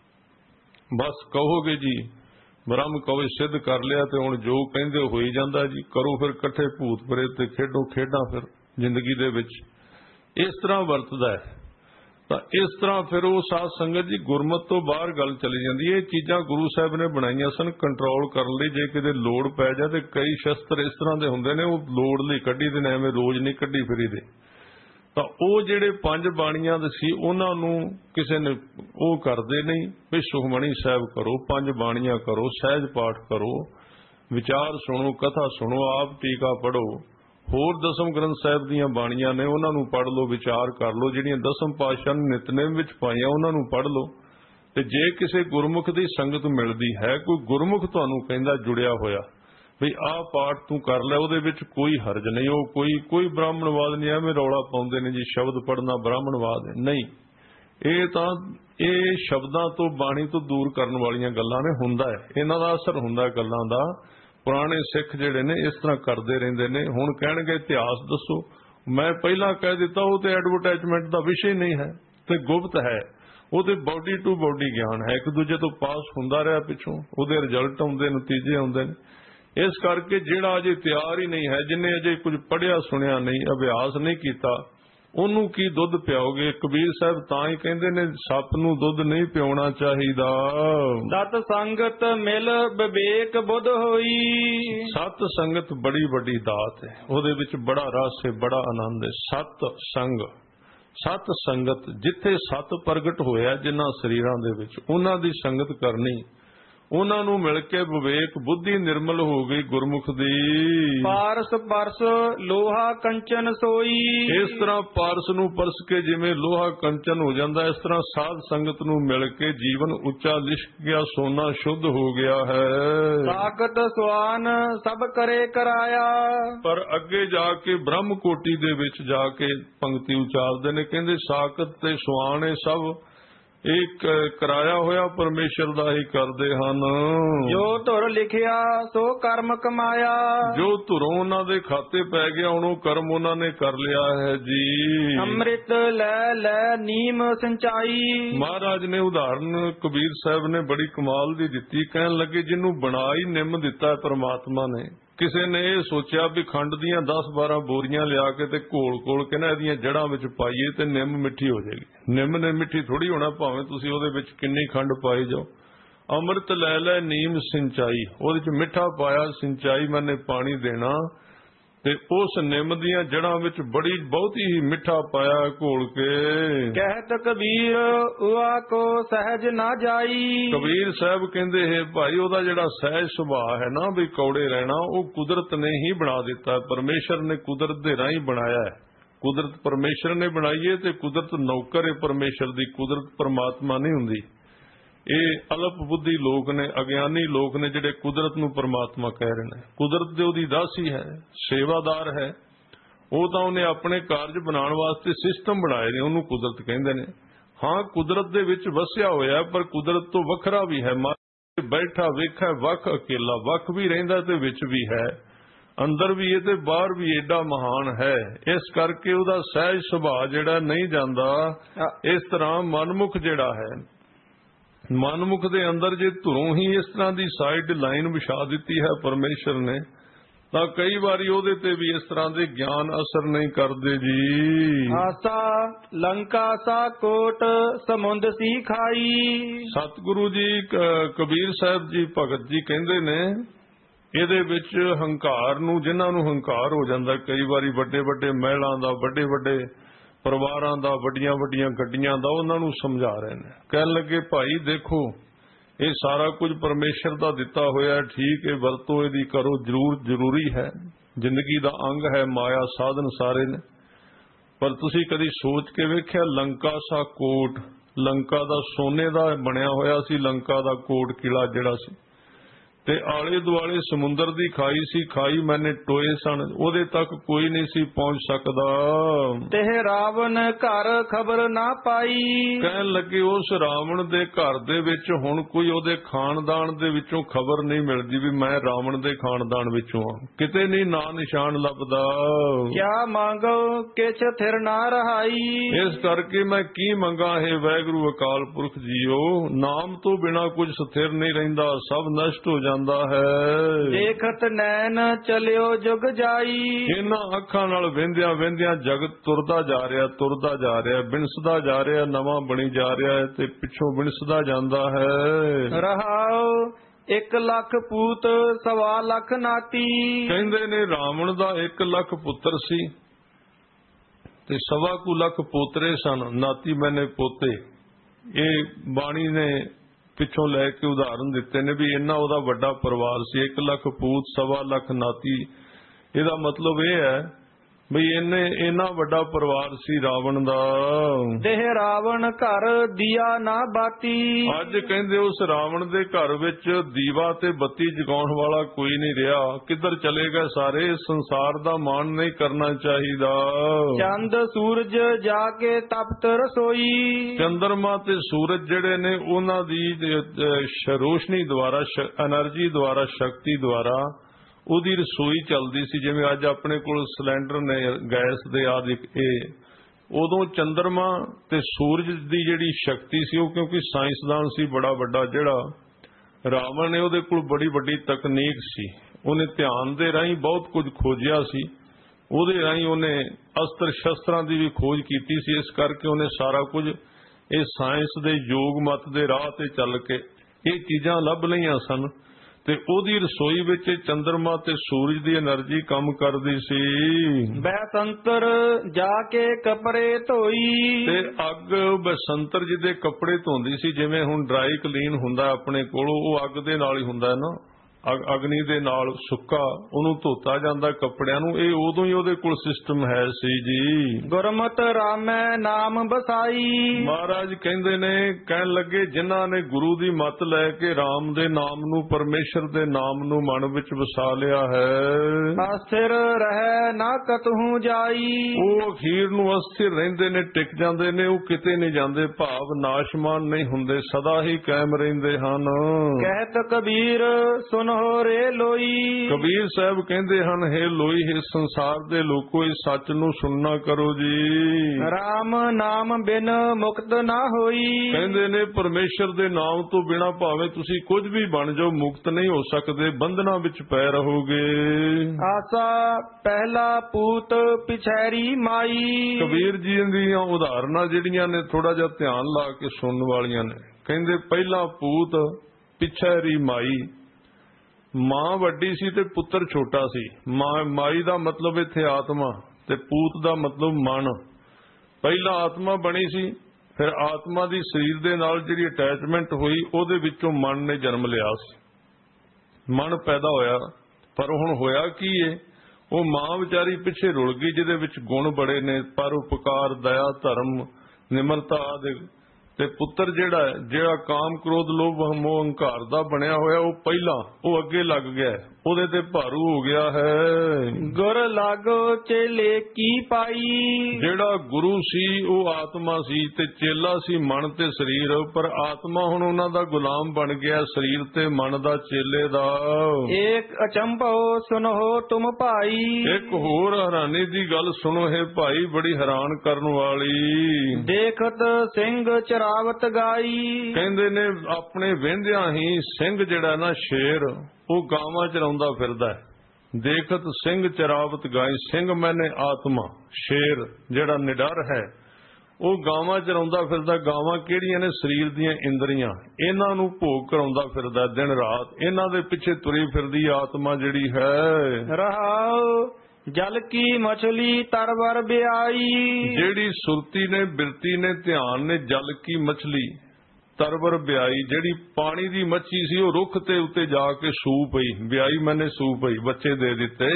ਬਸ ਕਹੋਗੇ ਜੀ ਬ੍ਰਹਮ ਕਵਚ ਸਿੱਧ ਕਰ ਲਿਆ ਤੇ ਹੁਣ ਜੋ ਕਹਿੰਦੇ ਹੋ ਹੀ ਜਾਂਦਾ ਜੀ, ਕਰੋ ਫਿਰ ਇਕੱਠੇ ਭੂਤ ਪ੍ਰੇਤ ਤੇ ਖੇਡੋ ਖੇਡਾਂ ਫਿਰ ਜ਼ਿੰਦਗੀ ਦੇ ਵਿੱਚ। ਇਸ ਤਰ੍ਹਾਂ ਵਰਤਦਾ ਹੈ। ਤਾਂ ਇਸ ਤਰ੍ਹਾਂ ਫਿਰ ਉਹ ਸਾਧ ਸੰਗਤ ਜੀ ਗੁਰਮਤ ਤੋਂ ਬਾਹਰ ਗੱਲ ਚਲੀ ਜਾਂਦੀ ਹੈ। ਇਹ ਚੀਜ਼ਾਂ ਗੁਰੂ ਸਾਹਿਬ ਨੇ ਬਣਾਈਆਂ ਸਨ ਕੰਟਰੋਲ ਕਰਨ ਲਈ। ਜੇ ਕਿਤੇ ਲੋੜ ਪੈ ਜਾ ਤੇ ਕਈ ਸ਼ਸਤਰ ਇਸ ਤਰ੍ਹਾਂ ਦੇ ਹੁੰਦੇ ਨੇ, ਉਹ ਲੋੜ ਲਈ ਕੱਢੀ ਦੇ ਨੇ, ਐਵੇਂ ਰੋਜ਼ ਨਹੀਂ ਕੱਢੀ ਫਿਰੀ ਦੇ। ਤਾਂ ਉਹ ਜਿਹੜੇ 5 ਬਾਣੀਆਂ ਦੇ ਸੀ, ਉਹਨਾਂ ਨੂੰ ਕਿਸੇ ਨੇ ਉਹ ਕਰਦੇ ਨਹੀਂ ਵੀ ਸੁਖਮਣੀ ਸਾਹਿਬ ਕਰੋ, 5 ਬਾਣੀਆਂ ਕਰੋ, ਸਹਿਜ ਪਾਠ ਕਰੋ, ਵਿਚਾਰ ਸੁਣੋ, ਕਥਾ ਸੁਣੋ, ਆਪ ਟੀਕਾ ਪੜੋ। ਹੋਰ 10 ਗ੍ਰੰਥ ਸਾਹਿਬ ਦੀਆਂ ਬਾਣੀਆਂ ਨੇ, ਉਹਨਾਂ ਨੂੰ ਪੜ੍ਹ ਲਓ, ਵਿਚਾਰ ਕਰ ਲਓ। ਜਿਹੜੀਆਂ 10 ਪਾਤਸ਼ਾਹ ਨੇ ਨਿਤਨੇਮ ਵਿੱਚ ਪਾਈਆਂ, ਉਹਨਾਂ ਨੂੰ ਪੜ੍ਹ ਲਓ। ਤੇ ਜੇ ਕਿਸੇ ਗੁਰਮੁਖ ਦੀ ਸੰਗਤ ਮਿਲਦੀ ਹੈ, ਕੋਈ ਗੁਰਮੁਖ ਤੁਹਾਨੂੰ ਕਹਿੰਦਾ ਜੁੜਿਆ ਹੋਇਆ ਵੀ ਆਹ ਪਾਠ ਤੂੰ ਕਰ ਲੈ, ਉਹਦੇ ਵਿੱਚ ਕੋਈ ਹਰਜ ਨਹੀਂ। ਉਹ ਕੋਈ ਬ੍ਰਾਹਮਣਵਾਦ ਨਹੀਂ, ਐਵੇਂ ਰੌਲਾ ਪਾਉਂਦੇ ਨੇ ਜੀ ਸ਼ਬਦ ਪੜ੍ਹਨਾ ਬ੍ਰਾਹਮਣਵਾਦ ਹੈ। ਨਹੀਂ, ਇਹ ਤਾਂ ਇਹ ਸ਼ਬਦਾਂ ਤੋਂ ਬਾਣੀ ਤੋਂ ਦੂਰ ਕਰਨ ਵਾਲੀਆਂ ਗੱਲਾਂ ਨੇ। ਹੁੰਦਾ ਹੈ, ਇਹਨਾਂ ਦਾ ਅਸਰ ਹੁੰਦਾ ਗੱਲਾਂ ਦਾ। ਪੁਰਾਣੇ ਸਿੱਖ ਜਿਹੜੇ ਨੇ ਇਸ ਤਰ੍ਹਾਂ ਕਰਦੇ ਰਹਿੰਦੇ ਨੇ। ਹੁਣ ਕਹਿਣਗੇ ਇਤਿਹਾਸ ਦੱਸੋ। ਮੈਂ ਪਹਿਲਾਂ ਕਹਿ ਦਿੱਤਾ, ਉਹ ਤੇ ਐਡਵਰਟਾਈਜ਼ਮੈਂਟ ਦਾ ਵਿਸ਼ੇ ਨਹੀਂ ਹੈ ਤੇ ਗੁਪਤ ਹੈ। ਉਹ ਤੇ ਬਾਡੀ ਟੂ ਬਾਡੀ ਗਿਆਨ ਹੈ, ਇੱਕ ਦੂਜੇ ਤੋਂ ਪਾਸ ਹੁੰਦਾ ਰਿਹਾ ਪਿੱਛੋਂ, ਉਹਦੇ ਰਿਜ਼ਲਟ ਆਉਂਦੇ, ਨਤੀਜੇ ਆਉਂਦੇ ਨੇ। ਇਸ ਕਰਕੇ ਜਿਹੜਾ ਅਜੇ ਤਿਆਰ ਹੀ ਨਹੀਂ ਹੈ, ਜਿਹਨੇ ਅਜੇ ਕੁਝ ਪੜ੍ਹਿਆ ਸੁਣਿਆ ਨਹੀਂ, ਅਭਿਆਸ ਨਹੀਂ ਕੀਤਾ, ਉਹਨੂੰ ਕੀ ਦੁੱਧ ਪਿਆਓਗੇ? ਕਬੀਰ ਸਾਹਿਬ ਤਾਂ ਹੀ ਕਹਿੰਦੇ ਨੇ ਸੱਪ ਨੂੰ ਦੁੱਧ ਨਹੀਂ ਪਿਆਉਣਾ ਚਾਹੀਦਾ। ਸਤ ਸੰਗਤ ਮਿਲ ਵਿਵੇਕ ਬੁੱਧ ਹੋਈ। ਸਤ ਸੰਗਤ ਬੜੀ ਵੱਡੀ ਦਾਤ ਹੈ, ਉਹਦੇ ਵਿੱਚ ਬੜਾ ਰਸ ਹੈ, ਬੜਾ ਆਨੰਦ ਹੈ। ਸਤ ਸੰਗ, ਸਤ ਸੰਗਤ, ਜਿੱਥੇ ਸਤ ਪ੍ਰਗਟ ਹੋਇਆ ਜਿਨ੍ਹਾਂ ਸਰੀਰਾਂ ਦੇ ਵਿੱਚ, ਉਹਨਾਂ ਦੀ ਸੰਗਤ ਕਰਨੀ, ਉਹਨਾਂ ਨੂੰ ਮਿਲ ਕੇ ਵਿਵੇਕ ਬੁੱਧੀ ਨਿਰਮਲ ਹੋ ਗਈ ਗੁਰਮੁਖ ਦੀ। ਪਾਰਸ ਪਰਸ ਲੋਹਾ ਕੰਚਨ ਸੋਈ। ਇਸ ਤਰ੍ਹਾਂ ਪਾਰਸ ਨੂੰ ਪਰਸ ਕੇ ਜਿਵੇਂ ਲੋਹਾ ਕੰਚਨ ਹੋ ਜਾਂਦਾ, ਇਸ ਤਰ੍ਹਾਂ ਸਾਧ ਸੰਗਤ ਨੂੰ ਮਿਲ ਕੇ ਜੀਵਨ ਉੱਚਾ ਲਿਸ਼ਕ ਗਿਆ, ਸੋਨਾ ਸ਼ੁੱਧ ਹੋ ਗਿਆ ਹੈ। ਸਾਖਤ ਸੁਆਨ ਸਭ ਕਰੇ ਕਰਾਇਆ। ਪਰ ਅੱਗੇ ਜਾ ਕੇ ਬ੍ਰਹਮ ਕੋਟੀ ਦੇ ਵਿੱਚ ਜਾ ਕੇ ਪੰਕਤੀ ਉਚਾਰਦੇ ਨੇ, ਕਹਿੰਦੇ ਸਾਖਤ ਤੇ ਸੁਆਨ ਇਹ ਸਭ ਇੱਕ ਕਰਾਇਆ ਹੋਇਆ ਪਰਮੇਸ਼ਰ ਦਾ ਹੀ ਕਰਦੇ ਹਨ। ਜੋ ਧੁਰ ਲਿਖਿਆ ਸੋ ਕਰਮ ਕਮਾਇਆ। ਜੋ ਧੁਰੋਂ ਉਹਨਾਂ ਦੇ ਖਾਤੇ ਪੈ ਗਿਆ, ਹੁਣ ਉਹ ਕਰਮ ਉਹਨਾਂ ਨੇ ਕਰ ਲਿਆ ਹੈ ਜੀ। ਅੰਮ੍ਰਿਤ ਲੈ ਲੈ ਨੀਮ ਸਿੰਚਾਈ। ਮਹਾਰਾਜ ਨੇ ਉਦਾਹਰਨ ਕਬੀਰ ਸਾਹਿਬ ਨੇ ਬੜੀ ਕਮਾਲ ਦੀ ਦਿੱਤੀ। ਕਹਿਣ ਲੱਗੇ ਜਿਹਨੂੰ ਬਣਾ ਹੀ ਨਿੰਮ ਦਿੱਤਾ ਪਰਮਾਤਮਾ ਨੇ, ਕਿਸੇ ਨੇ ਇਹ ਸੋਚਿਆ ਵੀ ਖੰਡ ਦੀਆਂ 10-12 ਬੋਰੀਆਂ ਲਿਆ ਕੇ ਤੇ ਘੋਲ ਕੇ ਨਾ ਇਹਦੀਆਂ ਜੜ੍ਹਾਂ ਵਿੱਚ ਪਾਈਏ ਤੇ ਨਿੰਮ ਮਿੱਠੀ ਹੋ ਜਾਏਗੀ। ਨਿੰਮ ਨੇ ਮਿੱਠੀ ਥੋੜੀ ਹੋਣਾ, ਭਾਵੇਂ ਤੁਸੀਂ ਉਹਦੇ ਵਿੱਚ ਕਿੰਨੀ ਖੰਡ ਪਾਈ ਜਾਓ। ਅੰਮ੍ਰਿਤ ਲੈ ਲੈ ਨੀਮ ਸਿੰਚਾਈ, ਉਹਦੇ ਚ ਮਿੱਠਾ ਪਾਇਆ, ਸਿੰਚਾਈ ਮੈਨੇ ਪਾਣੀ ਦੇਣਾ, ਤੇ ਉਸ ਨਿੰਮ ਦੀਆਂ ਜੜ੍ਹਾਂ ਵਿੱਚ ਬਹੁਤੀ ਹੀ ਮਿੱਠਾ ਪਾਇਆ ਘੋਲ ਕੇ। ਕਹਿਤ ਕਬੀਰ ਉਆ ਕੋ ਸਹਿਜ ਨਾ ਜਾਈ। ਕਬੀਰ ਸਾਹਿਬ ਕਹਿੰਦੇ ਹੈ ਭਾਈ, ਉਹਦਾ ਜਿਹੜਾ ਸਹਿਜ ਸੁਭਾਅ ਹੈ ਨਾ ਵੀ ਕੌੜੇ ਰਹਿਣਾ, ਉਹ ਕੁਦਰਤ ਨੇ ਹੀ ਬਣਾ ਦਿੱਤਾ। ਪਰਮੇਸ਼ਰ ਨੇ ਕੁਦਰਤ ਦੇ ਰਾਹੀਂ ਬਣਾਇਆ ਹੈ। ਕੁਦਰਤ ਪਰਮੇਸ਼ਰ ਨੇ ਬਣਾਈ ਹੈ ਤੇ ਕੁਦਰਤ ਨੌਕਰ ਹੈ ਪਰਮੇਸ਼ਰ ਦੀ, ਕੁਦਰਤ ਪਰਮਾਤਮਾ ਨਹੀਂ ਹੁੰਦੀ। ਇਹ ਅਲਪ ਬੁੱਧੀ ਲੋਕ ਨੇ, ਅਗਿਆਨੀ ਲੋਕ ਨੇ ਜਿਹੜੇ ਕੁਦਰਤ ਨੂੰ ਪਰਮਾਤਮਾ ਕਹਿ ਰਹੇ ਨੇ। ਕੁਦਰਤ ਦੇ ਉਹਦੀ ਦਾਸੀ ਹੈ, ਸੇਵਾਦਾਰ ਹੈ। ਉਹ ਤਾਂ ਉਹਨੇ ਆਪਣੇ ਕਾਰਜ ਬਣਾਉਣ ਵਾਸਤੇ ਸਿਸਟਮ ਬਣਾਏ ਨੇ, ਉਹਨੂੰ ਕੁਦਰਤ ਕਹਿੰਦੇ ਨੇ। ਹਾਂ, ਕੁਦਰਤ ਦੇ ਵਿੱਚ ਵਸਿਆ ਹੋਇਆ, ਪਰ ਕੁਦਰਤ ਤੋਂ ਵੱਖਰਾ ਵੀ ਹੈ। ਬੈਠਾ ਵੇਖਾ ਵੱਖ ਅਕੇਲਾ, ਵੱਖ ਵੀ ਰਹਿੰਦਾ ਤੇ ਵਿੱਚ ਵੀ ਹੈ, ਅੰਦਰ ਵੀ ਇਹ ਤੇ ਬਾਹਰ ਵੀ ਏਡਾ ਮਹਾਨ ਹੈ। ਇਸ ਕਰਕੇ ਉਹਦਾ ਸਹਿਜ ਸੁਭਾਅ ਜਿਹੜਾ ਨਹੀਂ ਜਾਂਦਾ। ਇਸ ਤਰ੍ਹਾਂ ਮਨਮੁਖ ਜਿਹੜਾ ਹੈ, ਮਨਮੁਖ ਦੇ ਅੰਦਰ ਜੇ ਧੁਰੋਂ ਹੀ ਇਸ ਤਰ੍ਹਾਂ ਦੀ ਸਾਈਡ ਲਾਈਨ ਵਿਛਾ ਦਿੱਤੀ ਹੈ ਪਰਮੇਸ਼ਰ ਨੇ, ਤਾਂ ਕਈ ਵਾਰੀ ਉਹਦੇ ਤੇ ਵੀ ਇਸ ਤਰ੍ਹਾਂ ਦੇ ਗਿਆਨ ਅਸਰ ਨਹੀਂ ਕਰਦੇ ਜੀ। ਆਸਾ ਲੰਕਾ ਸਾ ਕੋਟ ਸਮੁੰਦ ਸੀ ਖਾਈ। ਸਤਿਗੁਰੂ ਜੀ ਕਬੀਰ ਸਾਹਿਬ ਜੀ ਭਗਤ ਜੀ ਕਹਿੰਦੇ ਨੇ, ਇਹਦੇ ਵਿੱਚ ਹੰਕਾਰ ਨੂੰ, ਜਿਨ੍ਹਾਂ ਨੂੰ ਹੰਕਾਰ ਹੋ ਜਾਂਦਾ ਕਈ ਵਾਰੀ, ਵੱਡੇ ਵੱਡੇ ਮਹਿਲਾਂ ਦਾ, ਵੱਡੇ ਵੱਡੇ ਪਰਿਵਾਰਾਂ ਦਾ, ਵੱਡੀਆਂ ਵੱਡੀਆਂ ਗੱਡੀਆਂ ਦਾ, ਉਹਨਾਂ ਨੂੰ ਸਮਝਾ ਰਹੇ ਨੇ। ਕਹਿਣ ਲੱਗੇ ਭਾਈ ਦੇਖੋ, ਇਹ ਸਾਰਾ ਕੁਝ ਪਰਮੇਸ਼ਰ ਦਾ ਦਿੱਤਾ ਹੋਇਆ, ਠੀਕ ਹੈ, ਵਰਤੋਂ ਇਹਦੀ ਕਰੋ, ਜ਼ਰੂਰੀ ਹੈ, ਜ਼ਿੰਦਗੀ ਦਾ ਅੰਗ ਹੈ, ਮਾਇਆ ਸਾਧਨ ਸਾਰੇ ਨੇ। ਪਰ ਤੁਸੀਂ ਕਦੀ ਸੋਚ ਕੇ ਵੇਖਿਆ, ਲੰਕਾ ਸਾ ਕੋਟ, ਲੰਕਾ ਦਾ ਸੋਨੇ ਦਾ ਬਣਿਆ ਹੋਇਆ ਸੀ, ਲੰਕਾ ਦਾ ਕੋਟ ਕਿਲਾ ਜਿਹੜਾ ਸੀ, ਤੇ ਆਲੇ ਦੁਆਲੇ ਸਮੁੰਦਰ ਦੀ ਖਾਈ ਸੀ, ਖਾਈ ਮੈਨੇ ਟੋਏ ਸਨ, ਉਹਦੇ ਤੱਕ ਕੋਈ ਨਹੀਂ ਸੀ ਪਹੁੰਚ ਸਕਦਾ। ਤੇ ਰਾਵਣ ਘਰ ਖਬਰ ਨਾ ਪਾਈ। ਕਹਿਣ ਲੱਗੇ ਉਸ ਰਾਵਣ ਦੇ ਘਰ ਦੇ ਵਿੱਚ ਹੁਣ ਕੋਈ ਉਹਦੇ ਖਾਨਦਾਨ ਦੇ ਵਿੱਚੋਂ ਖਬਰ ਨਹੀਂ ਮਿਲਦੀ ਵੀ ਮੈਂ ਰਾਵਣ ਦੇ ਖਾਨਦਾਨ ਵਿੱਚੋਂ ਆ, ਕਿਤੇ ਨਹੀਂ ਨਾਂ ਨਿਸ਼ਾਨ ਲੱਭਦਾ। ਕਿਆ ਮੰਗੋ ਕਿਛ ਥਿਰ ਨਾ ਰਹਾਈ। ਇਸ ਕਰਕੇ ਮੈਂ ਕੀ ਮੰਗਾ ਹੈ ਵਾਹਿਗੁਰੂ ਅਕਾਲ ਪੁਰਖ ਜੀਓ, ਨਾਮ ਤੋਂ ਬਿਨਾ ਕੁਝ ਸਥਿਰ ਨਹੀਂ ਰਹਿੰਦਾ, ਸਭ ਨਸ਼ਟ ਹੋ ਜਾਂਦਾ ਹੈ। ਦੇਖਤ ਨੈਣ ਚਲਿਓ ਜੁਗ ਜਾਈ। ਇਹਨਾਂ ਅੱਖਾਂ ਨਾਲ ਵੇਂਦਿਆਂ ਵੇਂਦਿਆਂ ਜਗਤ ਤੁਰਦਾ ਜਾ ਰਿਹਾ, ਬਿਨਸਦਾ ਜਾ ਰਿਹਾ, ਨਵਾਂ ਬਣੀ ਜਾ ਰਿਹਾ ਹੈ ਤੇ ਪਿੱਛੋਂ ਬਿਨਸਦਾ ਜਾਂਦਾ ਹੈ। ਰਹਾਉ 1 ਲੱਖ ਪੂਤ 1.25 ਲੱਖ ਨਾਤੀ। ਕਹਿੰਦੇ ਨੇ ਰਾਵਣ ਦਾ 1 ਲੱਖ ਪੁੱਤਰ ਸੀ ਤੇ 1.25 ਲੱਖ ਪੋਤਰੇ ਸਨ, ਨਾਤੀ ਮੈਨੇ ਪੋਤੇ। ਇਹ ਬਾਣੀ ਨੇ ਪਿੱਛੋਂ ਲੈ ਕੇ ਉਦਾਹਰਨ ਦਿੱਤੇ ਨੇ ਵੀ ਇੰਨਾ ਉਹਦਾ ਵੱਡਾ ਪਰਿਵਾਰ ਸੀ, 1 ਲੱਖ ਪੂਤ 1.25 ਲੱਖ ਨਾਤੀ। ਇਹਦਾ ਮਤਲਬ ਇਹ ਹੈ ਬਈ ਇੰਨਾ ਵੱਡਾ ਪਰਿਵਾਰ ਸੀ ਰਾਵਣ ਦਾ। ਦੇਹ ਰਾਵਣ ਘਰ ਦੀਆ ਨਾ ਬਾਤੀ। ਅੱਜ ਕਹਿੰਦੇ ਉਸ ਰਾਵਣ ਦੇ ਘਰ ਵਿੱਚ ਦੀਵਾ ਤੇ ਬੱਤੀ ਜਗਾਉਣ ਵਾਲਾ ਕੋਈ ਨਹੀਂ ਰਿਹਾ। ਕਿੱਧਰ ਚਲੇ ਗਏ ਸਾਰੇ? ਸੰਸਾਰ ਦਾ ਮਾਣ ਨਹੀਂ ਕਰਨਾ ਚਾਹੀਦਾ। ਚੰਦ ਸੂਰਜ ਜਾ ਕੇ ਤਪਤ ਰਸੋਈ। ਚੰਦਰਮਾ ਤੇ ਸੂਰਜ ਜਿਹੜੇ ਨੇ ਉਹਨਾਂ ਦੀ ਰੋਸ਼ਨੀ ਦੁਆਰਾ, એનર્ਜੀ ਦੁਆਰਾ, ਸ਼ਕਤੀ ਦੁਆਰਾ ਉਹਦੀ ਰਸੋਈ ਚੱਲਦੀ ਸੀ। ਜਿਵੇਂ ਅੱਜ ਆਪਣੇ ਕੋਲ ਸਿਲੰਡਰ ਨੇ, ਗੈਸ ਦੇ ਆਦਿ, ਉਦੋਂ ਚੰਦਰਮਾ ਤੇ ਸੂਰਜ ਦੀ ਜਿਹੜੀ ਸ਼ਕਤੀ ਸੀ ਉਹ, ਕਿਉਂਕਿ ਸਾਇੰਸਦਾਨ ਸੀ ਬੜਾ ਵੱਡਾ ਜਿਹੜਾ ਰਾਵਣ ਨੇ, ਉਹਦੇ ਕੋਲ ਬੜੀ ਵੱਡੀ ਤਕਨੀਕ ਸੀ। ਉਹਨੇ ਧਿਆਨ ਦੇ ਰਾਹੀਂ ਬਹੁਤ ਕੁਝ ਖੋਜਿਆ ਸੀ, ਉਹਦੇ ਰਾਹੀਂ ਉਹਨੇ ਅਸਤਰ ਸ਼ਸਤਰਾਂ ਦੀ ਵੀ ਖੋਜ ਕੀਤੀ ਸੀ। ਇਸ ਕਰਕੇ ਉਹਨੇ ਸਾਰਾ ਕੁਝ ਇਹ ਸਾਇੰਸ ਦੇ ਯੋਗ ਮਤ ਦੇ ਰਾਹ ਤੇ ਚੱਲ ਕੇ ਇਹ ਚੀਜ਼ਾਂ ਲੱਭ ਲਈਆਂ ਸਨ ਤੇ ਉਹਦੀ ਰਸੋਈ ਵਿੱਚ ਚੰਦਰਮਾ ਤੇ ਸੂਰਜ ਦੀ એનર્ਜੀ ਕੰਮ ਕਰਦੀ ਸੀ। ਬੈਸੰਤਰ ਜਾ ਕੇ ਕੱਪੜੇ ਧੋਈ, ਤੇ ਅੱਗ ਬਸੰਤਰ ਜੀ ਦੇ ਕੱਪੜੇ ਧੋਂਦੀ ਸੀ। ਜਿਵੇਂ ਹੁਣ ਡਰਾਈ ਕਲੀਨ ਹੁੰਦਾ ਆਪਣੇ ਕੋਲ, ਉਹ ਅੱਗ ਦੇ ਨਾਲ ਹੀ ਹੁੰਦਾ ਨਾ, ਅਗਨੀ ਦੇ ਨਾਲ ਸੁੱਕਾ ਉਹਨੂੰ ਧੋਤਾ ਜਾਂਦਾ ਕੱਪੜਿਆਂ ਨੂੰ। ਇਹ ਉਦੋਂ ਹੀ ਉਹਦੇ ਕੋਲ ਸਿਸਟਮ ਹੈ ਸੀ ਜੀ। ਗੁਰਮਤਿ ਰਾਮੈ ਨਾਮ ਬਸਾਈ, ਮਹਾਰਾਜ ਕਹਿੰਦੇ ਨੇ, ਕਹਿਣ ਲੱਗੇ ਜਿਨ੍ਹਾਂ ਨੇ ਗੁਰੂ ਦੀ ਮੱਤ ਲੈ ਕੇ ਰਾਮ ਦੇ ਨਾਮ ਨੂੰ, ਪਰਮੇਸ਼ਰ ਦੇ ਨਾਮ ਨੂੰ ਮਨ ਵਿੱਚ ਵਸਾ ਲਿਆ ਹੈ, ਅਸਥਿਰ ਰਹਿ ਨਾ ਕਤਹੂ ਜਾਈ। ਉਹ ਅਖੀਰ ਨੂੰ ਅਸਥਿਰ ਰਹਿੰਦੇ ਨੇ, ਟਿਕ ਜਾਂਦੇ ਨੇ, ਉਹ ਕਿਤੇ ਨਹੀਂ ਜਾਂਦੇ, ਭਾਵ ਨਾਸ਼ਮਾਨ ਨਹੀਂ ਹੁੰਦੇ, ਸਦਾ ਹੀ ਕਾਇਮ ਰਹਿੰਦੇ ਹਨ। ਕਹਿਤ ਕਬੀਰ ਸੁਨੋ ਰੇ ਲੋਈ, ਕਬੀਰ ਸਾਹਿਬ ਕਹਿੰਦੇ ਹਨ, ਹੇ ਲੋਈ, ਇਸ ਸੰਸਾਰ ਦੇ ਲੋਕੋ, ਇਸ ਸੱਚ ਨੂੰ ਸੁਣਨਾ ਕਰੋ ਜੀ। ਰਾਮ ਨਾਮ ਬਿਨ ਮੁਕਤ ਨਾ ਹੋਈ, ਕਹਿੰਦੇ ਨੇ ਪਰਮੇਸ਼ਰ ਦੇ ਨਾਮ ਤੋਂ ਬਿਨਾਂ ਭਾਵੇਂ ਤੁਸੀਂ ਕੁਝ ਵੀ ਬਣ ਜਾਓ, ਮੁਕਤ ਨਹੀਂ ਹੋ ਸਕਦੇ, ਬੰਧਨਾਂ ਵਿੱਚ ਪੈ ਰਹੋਗੇ। ਆਸਾ ਪਹਿਲਾ ਪੂਤ ਪਿਛੈਰੀ ਮਾਈ। ਕਬੀਰ ਜੀ ਦੀਆਂ ਉਦਾਹਰਨਾਂ ਜਿਹੜੀਆਂ ਨੇ ਥੋੜਾ ਜਿਹਾ ਧਿਆਨ ਲਾ ਕੇ ਸੁਣਨ ਵਾਲੀਆਂ ਨੇ। ਕਹਿੰਦੇ ਪਹਿਲਾ ਪੂਤ ਪਿਛੈਰੀ ਮਾਈ, ਮਾਂ ਵੱਡੀ ਸੀ ਤੇ ਪੁੱਤਰ ਛੋਟਾ ਸੀ। ਮਾਈ ਦਾ ਮਤਲਬ ਇੱਥੇ ਆਤਮਾ, ਤੇ ਪੂਤ ਦਾ ਮਤਲਬ ਮਨ। ਪਹਿਲਾਂ ਆਤਮਾ ਬਣੀ ਸੀ, ਫਿਰ ਆਤਮਾ ਦੀ ਸਰੀਰ ਦੇ ਨਾਲ ਜਿਹੜੀ ਅਟੈਚਮੈਂਟ ਹੋਈ, ਉਹਦੇ ਵਿੱਚੋਂ ਮਨ ਨੇ ਜਨਮ ਲਿਆ ਸੀ, ਮਨ ਪੈਦਾ ਹੋਇਆ। ਪਰ ਹੁਣ ਹੋਇਆ ਕੀ ਏ, ਉਹ ਮਾਂ ਵਿਚਾਰੀ ਪਿੱਛੇ ਰੁਲ ਗਈ, ਜਿਹਦੇ ਵਿੱਚ ਗੁਣ ਬੜੇ ਨੇ, ਪਰਉਪਕਾਰ, ਦਇਆ, ਧਰਮ, ਨਿਮਰਤਾ ਆਦਿ। ਤੇ ਪੁੱਤਰ ਜਿਹੜਾ ਕਾਮ, ਕ੍ਰੋਧ, ਲੋਭ, ਮੋਹ, ਹੰਕਾਰ ਦਾ ਬਣਿਆ ਹੋਇਆ, ਉਹ ਪਹਿਲਾਂ ਉਹ ਅੱਗੇ ਲੱਗ ਗਿਆ, ਉਹਦੇ ਤੇ ਭਾਰੂ ਹੋ ਗਿਆ ਹੈ। ਗੁਰ ਲਾਗੋ ਚੇਲੇ ਕੀ ਪਾਈ, ਜਿਹੜਾ ਗੁਰੂ ਸੀ ਉਹ ਆਤਮਾ ਸੀ ਤੇ ਚੇਲਾ ਸੀ ਮਨ ਤੇ ਸਰੀਰ, ਪਰ ਆਤਮਾ ਹੁਣ ਉਹਨਾਂ ਦਾ ਗੁਲਾਮ ਬਣ ਗਿਆ, ਸਰੀਰ ਤੇ ਮਨ ਦਾ, ਚੇਲੇ ਦਾ। ਏਕ ਅਚੰਭੋ ਸੁਨੋ ਤੁਮ ਭਾਈ, ਇੱਕ ਹੋਰ ਹੈਰਾਨੀ ਦੀ ਗੱਲ ਸੁਣੋ ਹੈ ਭਾਈ, ਬੜੀ ਹੈਰਾਨ ਕਰਨ ਵਾਲੀ। ਦੇਖਤ ਸਿੰਘ ਚਰਾਵਤ ਗਾਈ, ਕਹਿੰਦੇ ਨੇ ਆਪਣੇ ਵਹਿੰਦਿਆਂ ਹੀ ਸਿੰਘ ਜਿਹੜਾ ਨਾ ਸ਼ੇਰ, ਉਹ ਗਾਵਾਂ ਚਰਾਉਂਦਾ ਫਿਰਦਾ ਹੈ। ਦੇਖਤ ਸਿੰਘ ਚਰਾਵਤ ਗਾਈ, ਸਿੰਘ ਮੈਨੇ ਆਤਮਾ, ਸ਼ੇਰ ਜਿਹੜਾ ਨਿਡਰ ਹੈ, ਉਹ ਗਾਵਾਂ ਚਰਾਉਂਦਾ ਫਿਰਦਾ। ਗਾਵਾਂ ਕਿਹੜੀਆਂ ਨੇ? ਸਰੀਰ ਦੀਆਂ ਇੰਦਰੀਆਂ, ਇਹਨਾਂ ਨੂੰ ਭੋਗ ਕਰਾਉਂਦਾ ਫਿਰਦਾ ਦਿਨ ਰਾਤ, ਇਹਨਾਂ ਦੇ ਪਿੱਛੇ ਤੁਰੀ ਫਿਰਦੀ ਆਤਮਾ ਜਿਹੜੀ ਹੈ। ਰਹਾਉ ਜਲ ਕੀ ਮਛਲੀ ਤਰਵਰ ਬਿਆਈ, ਜਿਹੜੀ ਸੁਰਤੀ ਨੇ, ਬਿਰਤੀ ਨੇ, ਧਿਆਨ ਨੇ, ਜਲ ਕੀ ਮਛਲੀ ਤਰਵਰ ਬਿਆਈ, ਜਿਹੜੀ ਪਾਣੀ ਦੀ ਮੱਛੀ ਸੀ, ਉਹ ਰੁੱਖ ਤੇ ਉੱਤੇ ਜਾ ਕੇ ਸੂ ਪਈ, ਬਿਆਈ ਮੈਨੇ ਸੂ ਪਈ, ਬੱਚੇ ਦੇ ਦਿੱਤੇ।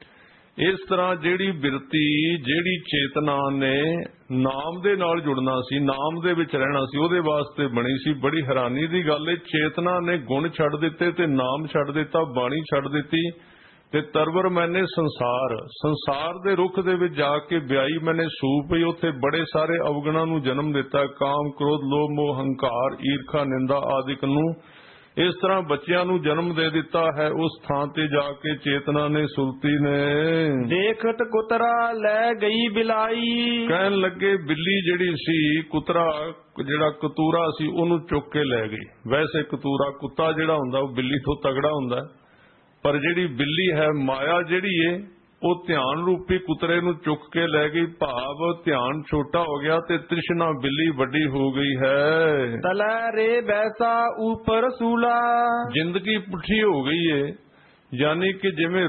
ਇਸ ਤਰ੍ਹਾਂ ਜਿਹੜੀ ਬਿਰਤੀ, ਜਿਹੜੀ ਚੇਤਨਾ ਨੇ ਨਾਮ ਦੇ ਨਾਲ ਜੁੜਨਾ ਸੀ, ਨਾਮ ਦੇ ਵਿੱਚ ਰਹਿਣਾ ਸੀ, ਉਹਦੇ ਵਾਸਤੇ ਬਣੀ ਸੀ। ਬੜੀ ਹੈਰਾਨੀ ਦੀ ਗੱਲ ਹੈ, ਚੇਤਨਾ ਨੇ ਗੁਣ ਛੱਡ ਦਿੱਤੇ ਤੇ ਨਾਮ ਛੱਡ ਦਿੱਤਾ, ਬਾਣੀ ਛੱਡ ਦਿੱਤੀ। ਤੇ ਤਰਵਰ ਮੈਨੇ ਸੰਸਾਰ, ਸੰਸਾਰ ਦੇ ਰੁੱਖ ਦੇ ਵਿੱਚ ਜਾ ਕੇ ਵਿਆਹੀ ਮੈਨੇ ਸੂ ਪਈ, ਉੱਥੇ ਬੜੇ ਸਾਰੇ ਅਵਗੁਣਾਂ ਨੂੰ ਜਨਮ ਦਿੱਤਾ, ਕਾਮ, ਕ੍ਰੋਧ, ਲੋਭ, ਮੋਹ, ਹੰਕਾਰ, ਈਰਖਾ, ਨਿੰਦਾ ਆਦਿਕ ਨੂੰ। ਇਸ ਤਰ੍ਹਾਂ ਬੱਚਿਆਂ ਨੂੰ ਜਨਮ ਦੇ ਦਿੱਤਾ ਹੈ। ਉਸ ਥਾਂ ਤੇ ਜਾ ਕੇ ਚੇਤਨਾ ਨੇ, ਸੁਰਤੀ ਨੇ, ਦੇਖਤ ਕੁਤਰਾ ਲੈ ਗਈ ਬਿਲਾਈ, ਕਹਿਣ ਲੱਗੇ ਬਿੱਲੀ ਜਿਹੜੀ ਸੀ, ਕੁਤਰਾ ਜਿਹੜਾ ਕਤੂਰਾ ਸੀ, ਉਹਨੂੰ ਚੁੱਕ ਕੇ ਲੈ ਗਈ। ਵੈਸੇ ਕਤੂਰਾ, ਕੁੱਤਾ ਜਿਹੜਾ ਹੁੰਦਾ ਉਹ ਬਿੱਲੀ ਤੋਂ ਤਗੜਾ ਹੁੰਦਾ, ਪਰ ਜਿਹੜੀ ਬਿੱਲੀ ਹੈ, ਮਾਇਆ ਜਿਹੜੀ ਏ, ਉਹ ਧਿਆਨ ਰੂਪੀ ਕੁਤਰੇ ਨੂੰ ਚੁੱਕ ਕੇ ਲੈ ਗਈ। ਭਾਵ ਧਿਆਨ ਛੋਟਾ ਹੋ ਗਿਆ ਤੇ ਤ੍ਰਿਸ਼ਨਾ ਬਿੱਲੀ ਵੱਡੀ ਹੋ ਗਈ ਹੈ। ਤਲੈ ਰੇ ਬੈਸਾ ਉਪਰ ਸੂਲਾ, ਜ਼ਿੰਦਗੀ ਪੁੱਠੀ ਹੋ ਗਈ ਏ, ਯਾਨੀ ਕਿ ਜਿਵੇਂ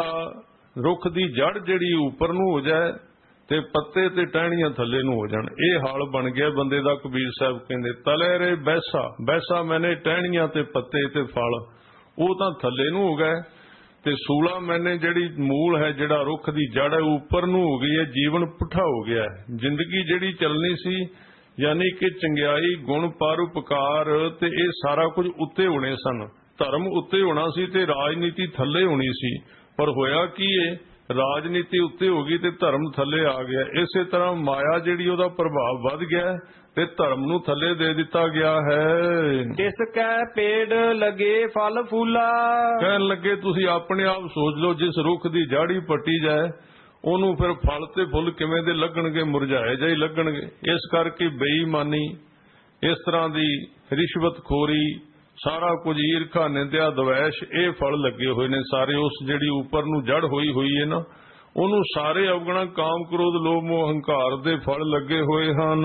ਰੁੱਖ ਦੀ ਜੜ ਜਿਹੜੀ ਉੱਪਰ ਨੂੰ ਹੋ ਜਾਏ ਤੇ ਪੱਤੇ ਤੇ ਟਹਿਣੀਆਂ ਥੱਲੇ ਨੂੰ ਹੋ ਜਾਣ, ਇਹ ਹਾਲ ਬਣ ਗਿਆ ਬੰਦੇ ਦਾ। ਕਬੀਰ ਸਾਹਿਬ ਕਹਿੰਦੇ ਤਲੈ ਰੇ ਬੈਸਾ, ਬੈਸਾ ਮੈਨੇ ਟਹਿਣੀਆਂ ਤੇ ਪੱਤੇ ਤੇ ਫਲ, ਉਹ ਤਾਂ ਥੱਲੇ ਨੂੰ ਹੋ ਗਏ, ਤੇ ਸੂਲਾ ਮੈਨੇ ਜਿਹੜੀ ਮੂਲ ਹੈ, ਜਿਹੜਾ ਰੁੱਖ ਦੀ ਜੜ ਹੈ, ਉੱਪਰ ਨੂੰ ਹੋ ਗਈ ਹੈ। ਜੀਵਨ ਪੁੱਠਾ ਹੋ ਗਿਆ ਹੈ। ਜ਼ਿੰਦਗੀ ਜਿਹੜੀ ਚੱਲਣੀ ਸੀ, ਯਾਨੀ ਕਿ ਚੰਗਿਆਈ, ਗੁਣ, ਪਰਉਪਕਾਰ, ਤੇ ਇਹ ਸਾਰਾ ਕੁਝ ਉੱਤੇ ਹੋਣੇ ਸਨ। ਧਰਮ ਉੱਤੇ ਹੋਣਾ ਸੀ ਤੇ ਰਾਜਨੀਤੀ ਥੱਲੇ ਹੋਣੀ ਸੀ, ਪਰ ਹੋਇਆ ਕੀ ਹੈ, ਰਾਜਨੀਤੀ ਉੱਤੇ ਹੋ ਗਈ ਤੇ ਧਰਮ ਥੱਲੇ ਆ ਗਿਆ। ਇਸੇ ਤਰ੍ਹਾਂ ਮਾਇਆ ਜਿਹੜੀ, ਉਹਦਾ ਪ੍ਰਭਾਵ ਵੱਧ ਗਿਆ ਤੇ ਧਰਮ ਨੂੰ ਥੱਲੇ ਦੇ ਦਿੱਤਾ ਗਿਆ ਹੈ। ਜਿਸ ਕੈ ਪੇੜ ਲਗੇ ਫਲ ਫੂਲਾ, ਕਹਿਣ ਲੱਗੇ ਤੁਸੀਂ ਆਪਣੇ ਆਪ ਸੋਚ ਲਓ, ਜਿਸ ਰੁੱਖ ਦੀ ਜੜ ਹੀ ਪੱਟੀ ਜਾਏ, ਉਹਨੂੰ ਫਿਰ ਫਲ ਤੇ ਫੁੱਲ ਕਿਵੇਂ ਦੇ ਲੱਗਣਗੇ? ਮੁਰਝਾਏ ਜਿਹੇ ਲੱਗਣਗੇ। ਇਸ ਕਰਕੇ ਬੇਈਮਾਨੀ, ਇਸ ਤਰ੍ਹਾਂ ਦੀ ਰਿਸ਼ਵਤਖੋਰੀ, ਸਾਰਾ ਕੁਝ, ਈਰਖਾ, ਨਿੰਦਿਆ, ਦਵੈਸ਼, ਇਹ ਫਲ ਲੱਗੇ ਹੋਏ ਨੇ ਸਾਰੇ। ਉਸ ਜਿਹੜੀ ਉੱਪਰ ਨੂੰ ਜੜ ਹੋਈ ਹੈ ਨਾ, ਉਹਨੂੰ ਸਾਰੇ ਅਵਗੁਣਾ, ਕਾਮ, ਕ੍ਰੋਧ, ਲੋਭ, ਮੋਹ, ਹੰਕਾਰ ਦੇ ਫਲ ਲੱਗੇ ਹੋਏ ਹਨ।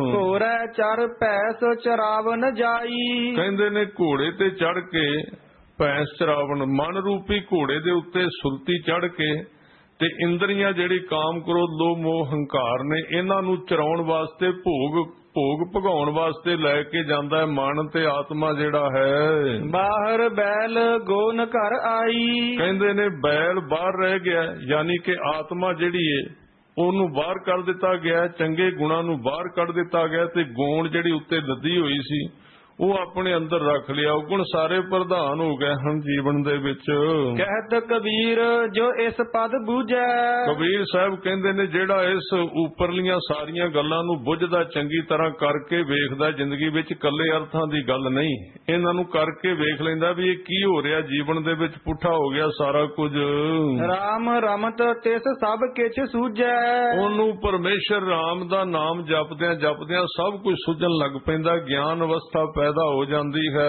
ਘੋੜੇ ਚੜ ਭੈਸ ਚਰਾਵਨ ਜਾਈ, ਕਹਿੰਦੇ ਨੇ ਘੋੜੇ ਤੇ ਚੜ ਕੇ ਭੈਂਸ ਚਰਾਵਣ, ਮਨ ਰੂਪੀ ਘੋੜੇ ਦੇ ਉੱਤੇ ਸੁਰਤੀ ਚੜ ਕੇ ਤੇ ਇੰਦਰੀਆਂ ਜਿਹੜੀ ਕਾਮ ਕ੍ਰੋਧ ਲੋਭ ਮੋਹ ਹੰਕਾਰ ਨੇ ਇਹਨਾਂ ਨੂੰ ਚਰਾਉਣ ਵਾਸਤੇ ਭੋਗ ਭਗਾਉਣ ਵਾਸਤੇ ਲੈ ਕੇ ਜਾਂਦਾ ਹੈ ਮਨ ਤੇ ਆਤਮਾ ਜਿਹੜਾ ਹੈ। ਬਾਹਰ ਬੈਲ ਗੋਨ ਘਰ ਆਈ, ਕਹਿੰਦੇ ਨੇ ਬੈਲ ਬਾਹਰ ਰਹਿ ਗਿਆ, ਯਾਨੀ ਕਿ ਆਤਮਾ ਜਿਹੜੀ ਏ ਉਹਨੂੰ ਬਾਹਰ ਕੱਢ ਦਿੱਤਾ ਗਿਆ, ਚੰਗੇ ਗੁਣਾਂ ਨੂੰ ਬਾਹਰ ਕੱਢ ਦਿੱਤਾ ਗਿਆ ਤੇ ਗੋਣ ਜਿਹੜੀ ਉੱਤੇ ਲੱਦੀ ਹੋਈ ਸੀ ਉਹ ਆਪਣੇ ਅੰਦਰ ਰੱਖ ਲਿਆ। ਔਗੁਣ ਸਾਰੇ ਪ੍ਰਧਾਨ ਹੋ ਗਏ ਹਨ ਜੀਵਨ ਦੇ ਵਿੱਚ। ਕਹਿਤ ਕਬੀਰ ਜੋ ਇਸ ਪਦ ਬੂਝੈ, ਕਬੀਰ ਸਾਹਿਬ ਕਹਿੰਦੇ ਨੇ ਜਿਹੜਾ ਇਸ ਉੱਪਰਲੀਆਂ ਸਾਰੀਆਂ ਗੱਲਾਂ ਨੂੰ ਬੁੱਝਦਾ, ਚੰਗੀ ਤਰ੍ਹਾਂ ਕਰਕੇ ਵੇਖਦਾ, ਜ਼ਿੰਦਗੀ ਵਿੱਚ ਇਕੱਲੇ ਅਰਥਾਂ ਦੀ ਗੱਲ ਨਹੀਂ, ਇਹਨਾਂ ਨੂੰ ਕਰਕੇ ਵੇਖ ਲੈਂਦਾ ਵੀ ਇਹ ਕੀ ਹੋ ਰਿਹਾ ਜੀਵਨ ਦੇ ਵਿੱਚ, ਪੁੱਠਾ ਹੋ ਗਿਆ ਸਾਰਾ ਕੁਝ। ਰਾਮ ਰਮਤ ਤਿਸ ਸਭ ਕਿਛ ਸੂਝੈ, ਉਹਨੂੰ ਪਰਮੇਸ਼ਰ ਰਾਮ ਦਾ ਨਾਮ ਜਪਦਿਆਂ ਜਪਦਿਆਂ ਸਭ ਕੁਝ ਸੁਝਣ ਲੱਗ ਪੈਂਦਾ, ਗਿਆਨ ਅਵਸਥਾ ਪੈਦਾ ਹੋ ਜਾਂਦੀ ਹੈ।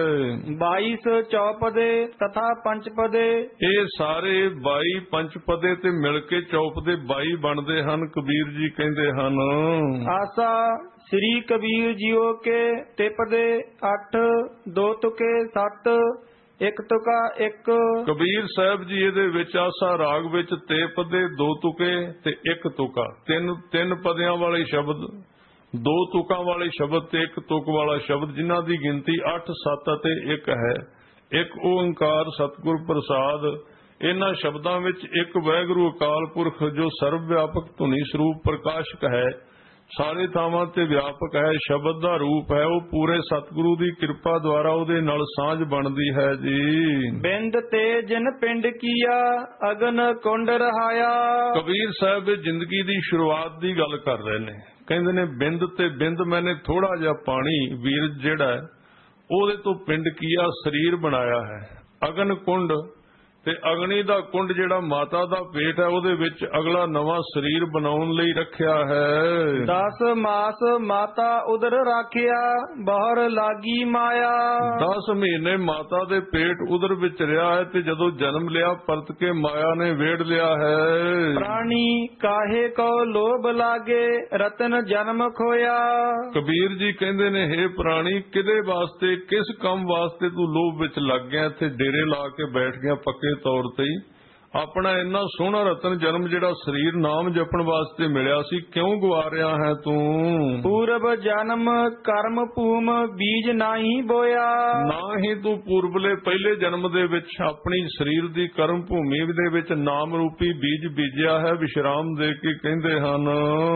22 ਚੌਪਦੇ ਤਥਾ ਪੰਚਪਦੇ, ਇਹ ਸਾਰੇ 22 ਪੰਚਪਦੇ ਤੇ ਮਿਲ ਕੇ ਚੌਪਦੇ 22 ਬਣਦੇ ਹਨ। ਕਬੀਰ ਜੀ ਕਹਿੰਦੇ ਹਨ ਆਸਾ ਸ੍ਰੀ ਕਬੀਰ ਜੀਓ ਕੇ ਤਿਪਦੇ 8 2 ਤੁਕੇ 7 1 ਤੁਕਾ 1। ਕਬੀਰ ਸਾਹਿਬ ਜੀ ਇਹਦੇ ਵਿੱਚ ਆਸਾ ਰਾਗ ਵਿੱਚ ਤੇਪਦੇ 2 ਤੁਕੇ ਤੇ 1 ਤੁਕਾ, ਤਿੰਨ ਪਦਿਆਂ ਵਾਲੇ ਸ਼ਬਦ, 2 ਤੁਕਾਂ ਵਾਲੇ ਸ਼ਬਦ ਤੇ 1 ਤੁਕ ਵਾਲਾ ਸ਼ਬਦ, ਜਿਨ੍ਹਾਂ ਦੀ ਗਿਣਤੀ 8 7 ਅਤੇ 1 ਹੈ। ਇੱਕ ਓੰਕਾਰ ਸਤਿਗੁਰ ਪ੍ਰਸਾਦ। ਇਹਨਾਂ ਸ਼ਬਦਾਂ ਵਿੱਚ ਇੱਕ ਵਾਹਿਗੁਰੂ ਅਕਾਲ ਪੁਰਖ ਜੋ ਸਰਵ ਵਿਆਪਕ ਧੁਨੀ ਸਰੂਪ ਪ੍ਰਕਾਸ਼ਕ ਹੈ, ਸਾਰੇ ਥਾਵਾਂ ਤੇ ਵਿਆਪਕ ਹੈ, ਸ਼ਬਦ ਦਾ ਰੂਪ ਹੈ, ਉਹ ਪੂਰੇ ਸਤਿਗੁਰੂ ਦੀ ਕਿਰਪਾ ਦੁਆਰਾ ਉਹਦੇ ਨਾਲ ਸਾਂਝ ਬਣਦੀ ਹੈ ਜੀ। ਬਿੰਦ ਤੇ ਜਿਨ ਪਿੰਡ ਕੀਆ ਅਗਨ ਕੁੰਡ ਰਹਾਇਆ। ਕਬੀਰ ਸਾਹਿਬ ਜ਼ਿੰਦਗੀ ਦੀ ਸ਼ੁਰੂਆਤ ਦੀ ਗੱਲ ਕਰ ਰਹੇ ਨੇ। ਕਹਿੰਦੇ ਨੇ ਬਿੰਦ ਤੇ ਬਿੰਦ ਮੈਨੇ ਥੋੜਾ ਜਿਹਾ ਪਾਣੀ ਵੀਰ ਜਿਹੜਾ ਉਹਦੇ ਤੋਂ ਪਿੰਡ ਕੀਆ ਸਰੀਰ ਬਣਾਇਆ ਹੈ। ਅਗਨ ਕੁੰਡ ਤੇ ਅਗਨੀ ਦਾ ਕੁੰਡ ਜਿਹੜਾ ਮਾਤਾ ਦਾ ਪੇਟ ਹੈ ਉਹਦੇ ਵਿੱਚ ਅਗਲਾ ਨਵਾਂ ਸਰੀਰ ਬਣਾਉਣ ਲਈ ਰੱਖਿਆ ਹੈ। 10 ਮਾਸ ਮਾਤਾ ਉਦਰ ਰਾਖਿਆ ਬਾਹਰ ਲਾਗੀ ਮਾਇਆ। 10 ਮਹੀਨੇ ਮਾਤਾ ਦੇ ਪੇਟ ਉਦਰ ਵਿੱਚ ਰਿਹਾ ਹੈ ਤੇ ਜਦੋਂ ਜਨਮ ਲਿਆ ਪਰਤ ਕੇ ਮਾਇਆ ਨੇ ਵੇੜ ਲਿਆ ਹੈ। ਪ੍ਰਾਣੀ ਕਾਹੇ ਕੋ ਲੋਭ ਲਾਗੇ ਰਤਨ ਜਨਮ ਖੋਇਆ। ਕਬੀਰ ਜੀ ਕਹਿੰਦੇ ਨੇ ਹੇ ਪ੍ਰਾਣੀ ਕਿਹਦੇ ਵਾਸਤੇ ਕਿਸ ਕੰਮ ਵਾਸਤੇ ਤੂੰ ਲੋਭ ਵਿੱਚ ਲੱਗ ਗਿਆ, ਇੱਥੇ ਡੇਰੇ ਲਾ ਕੇ ਬੈਠ ਗਿਆ ਪੱਕੇ ਤੌਰ ਤੇ ਹੀ। ਆਪਣਾ ਇੰਨਾ ਸੋਹਣਾ ਰਤਨ ਜਨਮ ਜਿਹੜਾ ਸਰੀਰ ਨਾਮ ਜਪਣ ਵਾਸਤੇ ਮਿਲਿਆ ਸੀ ਕਿਉਂ ਗਵਾ ਰਿਹਾ ਹੈ ਤੂੰ। ਪੂਰਬ ਜਨਮ ਕਰਮ ਭੂਮ ਬੀਜ ਨਹੀਂ ਬੋਇਆ। ਨਾ ਹੀ ਤੂੰ ਪੂਰਬਲੇ ਪਹਿਲੇ ਜਨਮ ਦੇ ਵਿੱਚ ਆਪਣੀ ਸਰੀਰ ਦੀ ਕਰਮ ਭੂਮੀ ਦੇ ਵਿੱਚ ਨਾਮ ਰੂਪੀ ਬੀਜ ਬੀਜਿਆ ਹੈ। ਵਿਸ਼ਰਾਮ ਦੇ ਕੇ ਕਹਿੰਦੇ ਹਨ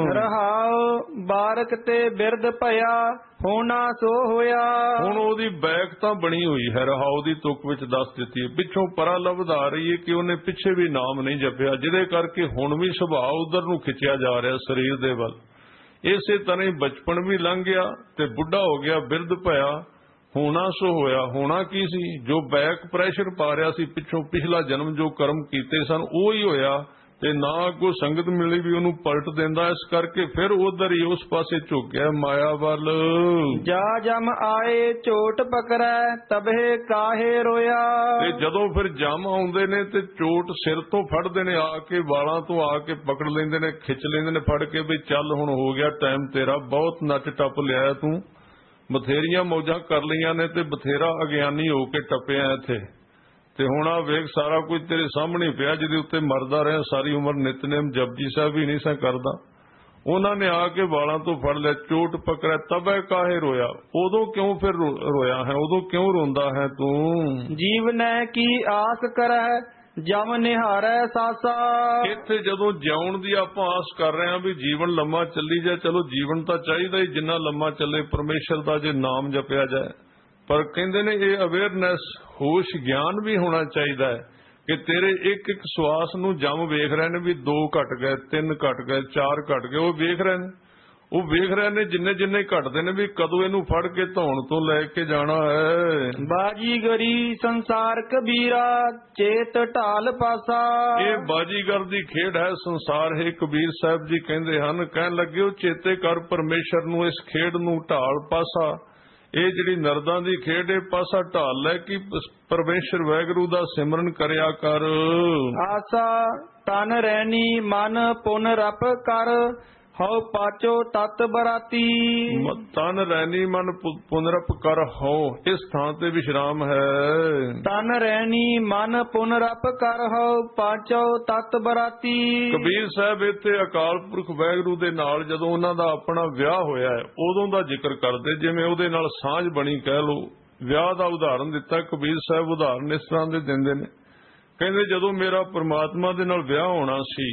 ਰਹਾਉ ਬਾਰਕ ਤੇ ਬਿਰਧ ਭਇਆ ਹੋਣਾ ਸੋ ਹੋਇਆ। ਹੁਣ ਉਹਦੀ ਬੈਕ ਤਾਂ ਬਣੀ ਹੋਈ ਹੈ, ਰਹਾਉ ਦੀ ਤੁਕ ਵਿੱਚ ਦੱਸ ਦਿੱਤੀ ਹੈ। ਪਿੱਛੋਂ ਪਰਾ ਲਬਦ ਆ ਰਹੀ ਹੈ ਕਿ ਉਹਨੇ ਪਿੱਛੇ ਵੀ ਨਾਮ ਨਹੀਂ ਜਪਿਆ, ਜਿਹਦੇ ਕਰਕੇ ਹੁਣ ਵੀ ਸੁਭਾਅ ਉਧਰ ਨੂੰ ਖਿੱਚਿਆ ਜਾ ਰਿਹਾ ਸਰੀਰ ਦੇ ਵੱਲ। ਇਸੇ ਤਰ੍ਹਾਂ ਹੀ ਬਚਪਨ ਵੀ ਲੰਘ ਗਿਆ ਤੇ ਬੁੱਢਾ ਹੋ ਗਿਆ, ਬਿਰਧ ਭਇਆ ਹੋਣਾ ਸੋ ਹੋਇਆ। ਹੋਣਾ ਕੀ ਸੀ, ਜੋ ਬੈਕ ਪ੍ਰੈਸ਼ਰ ਪਾ ਰਿਹਾ ਸੀ ਪਿੱਛੋਂ, ਪਿਛਲਾ ਜਨਮ ਜੋ ਕਰਮ ਕੀਤੇ ਸਨ ਉਹ ਹੀ ਹੋਇਆ ਤੇ ਨਾ ਅੱਗੋਂ ਸੰਗਤ ਮਿਲੀ ਵੀ ਉਹਨੂੰ ਪਲਟ ਦਿੰਦਾ। ਇਸ ਕਰਕੇ ਫਿਰ ਉਧਰ ਹੀ ਉਸ ਪਾਸੇ ਝੁਕ ਗਿਆ ਮਾਇਆ ਵੱਲ। ਜਾ ਜਮ ਆਏ ਝੋਟ ਪਕੜੈ ਤਬੇ ਕਾਹੇ ਰੋਇਆ। ਤੇ ਜਦੋਂ ਫਿਰ ਜਮ ਆਉਂਦੇ ਨੇ ਤੇ ਚੋਟ ਸਿਰ ਤੋਂ ਫੜਦੇ ਨੇ, ਆ ਕੇ ਵਾਲਾਂ ਤੋਂ ਆ ਕੇ ਪਕੜ ਲੈਂਦੇ ਨੇ, ਖਿੱਚ ਲੈਂਦੇ ਨੇ ਫੜ ਕੇ ਵੀ ਚੱਲ ਹੁਣ ਹੋ ਗਿਆ ਟਾਈਮ ਤੇਰਾ, ਬਹੁਤ ਨੱਚ ਟੱਪ ਲਿਆ ਤੂੰ, ਬਥੇਰੀਆਂ ਮੌਜਾਂ ਕਰ ਲਈਆਂ ਨੇ ਤੇ ਬਥੇਰਾ ਅਗਿਆਨੀ ਹੋ ਕੇ ਟੱਪਿਆ ਇੱਥੇ, ਤੇ ਹੁਣ ਆ ਵੇਖ ਸਾਰਾ ਕੁਝ ਤੇਰੇ ਸਾਹਮਣੇ ਪਿਆ, ਜਿਹਦੇ ਉੱਤੇ ਮਰਦਾ ਰਿਹਾ ਸਾਰੀ ਉਮਰ ਨਿਤਨੇਮ ਜਪਜੀ ਸਾਹਿਬ ਵੀ ਨਹੀਂ ਸਾਂ ਕਰਦਾ। ਉਹਨਾਂ ਨੇ ਆ ਕੇ ਵਾਲਾਂ ਤੋਂ ਫੜ ਲਿਆ, ਚੋਟ ਪਕੜਿਆ ਤਬੈ ਕਾਹੇ ਰੋਇਆ। ਉਦੋਂ ਕਿਉਂ ਫਿਰ ਰੋਇਆ ਹੈ, ਉਦੋਂ ਕਿਉਂ ਰੋਂਦਾ ਹੈ ਤੂੰ। ਜੀਵਨੈ ਕੀ ਆਸ ਕਰੈ ਜਮ ਨਿਹਾਰੈ ਸਾਸਾ। ਇੱਥੇ ਜਦੋਂ ਜਿਉਣ ਦੀ ਆਪਾਂ ਆਸ ਕਰ ਰਹੇ ਹਾਂ ਵੀ ਜੀਵਨ ਲੰਮਾ ਚੱਲੀ ਜਾਏ, ਚਲੋ ਜੀਵਨ ਤਾਂ ਚਾਹੀਦਾ ਹੀ, ਜਿੰਨਾ ਲੰਮਾ ਚੱਲੇ ਪਰਮੇਸ਼ਰ ਦਾ ਜੇ ਨਾਮ ਜਪਿਆ ਜਾਏ। ਪਰ ਕਹਿੰਦੇ ਨੇ ਇਹ ਅਵੇਅਰਨੈਸ, ਹੋਸ਼, ਗਿਆਨ ਵੀ ਹੋਣਾ ਚਾਹੀਦਾ ਹੈ ਕਿ ਤੇਰੇ ਇੱਕ ਇੱਕ ਸਵਾਸ ਨੂੰ ਜਮ ਵੇਖ ਰਹੇ ਨੇ ਵੀ 2 ਘਟ ਗਏ, 3 ਘਟ ਗਏ, 4 ਘਟ ਗਏ। ਉਹ ਵੇਖ ਰਹੇ ਨੇ, ਉਹ ਵੇਖ ਰਹੇ ਨੇ ਜਿੰਨੇ ਜਿੰਨੇ ਘਟਦੇ ਨੇ ਵੀ ਕਦੋਂ ਇਹਨੂੰ ਫੜ ਕੇ ਧੌਣ ਤੋਂ ਲੈ ਕੇ ਜਾਣਾ ਹੈ। ਬਾਜੀਗਰੀ ਸੰਸਾਰ ਕਬੀਰਾ ਚੇਤ ਢਾਲ ਪਾਸਾ। ਇਹ ਬਾਜੀਗਰ ਦੀ ਖੇਡ ਹੈ ਸੰਸਾਰ ਹੈ। ਕਬੀਰ ਸਾਹਿਬ ਜੀ ਕਹਿੰਦੇ ਹਨ, ਕਹਿਣ ਲੱਗੇ ਉਹ ਚੇਤੇ ਕਰ ਪਰਮੇਸ਼ਰ ਨੂੰ, ਇਸ ਖੇਡ ਨੂੰ ਢਾਲ ਪਾਸਾ। ਇਹ ਜਿਹੜੀ ਨਰਦਾਂ ਦੀ ਖੇਡ ਹੈ, ਪਾਸਾ ਢਾਲ ਲੈ ਕਿ ਪਰਮੇਸ਼ਰ ਵਾਹਿਗੁਰੂ ਦਾ ਸਿਮਰਨ ਕਰਿਆ ਕਰ। ਆਸਾ ਤਨ ਰਹਿਣੀ ਮਨ ਪੁਨ ਰਪ ਕਰ ਹਉ ਪਾਚੋ ਤਤ ਬਰਾਤੀ। ਤਨ ਰੈਣੀ ਮਨ ਪੁਨਰਪ ਕਰ ਹਉ, ਇਸ ਥਾਂ ਤੇ ਵਿਸ਼ਰਾਮ ਹੈ। ਤਨ ਰੈਣੀ ਮਨ ਪੁਨਰਪ ਕਰ ਹਉ ਪਾਚੋ ਤਤ ਬਰਾਤੀ। ਕਬੀਰ ਸਾਹਿਬ ਇੱਥੇ ਅਕਾਲ ਪੁਰਖ ਵਾਹਿਗੁਰੂ ਦੇ ਨਾਲ ਜਦੋਂ ਉਹਨਾਂ ਦਾ ਆਪਣਾ ਵਿਆਹ ਹੋਇਆ ਹੈ ਉਦੋਂ ਦਾ ਜ਼ਿਕਰ ਕਰਦੇ, ਜਿਵੇਂ ਉਹਦੇ ਨਾਲ ਸਾਂਝ ਬਣੀ ਕਹਿ ਲੋ। ਵਿਆਹ ਦਾ ਉਦਾਹਰਨ ਦਿੱਤਾ ਕਬੀਰ ਸਾਹਿਬ, ਉਦਾਹਰਨ ਇਸ ਤਰ੍ਹਾਂ ਦੇ ਦਿੰਦੇ ਨੇ। ਕਹਿੰਦੇ ਜਦੋਂ ਮੇਰਾ ਪ੍ਰਮਾਤਮਾ ਦੇ ਨਾਲ ਵਿਆਹ ਹੋਣਾ ਸੀ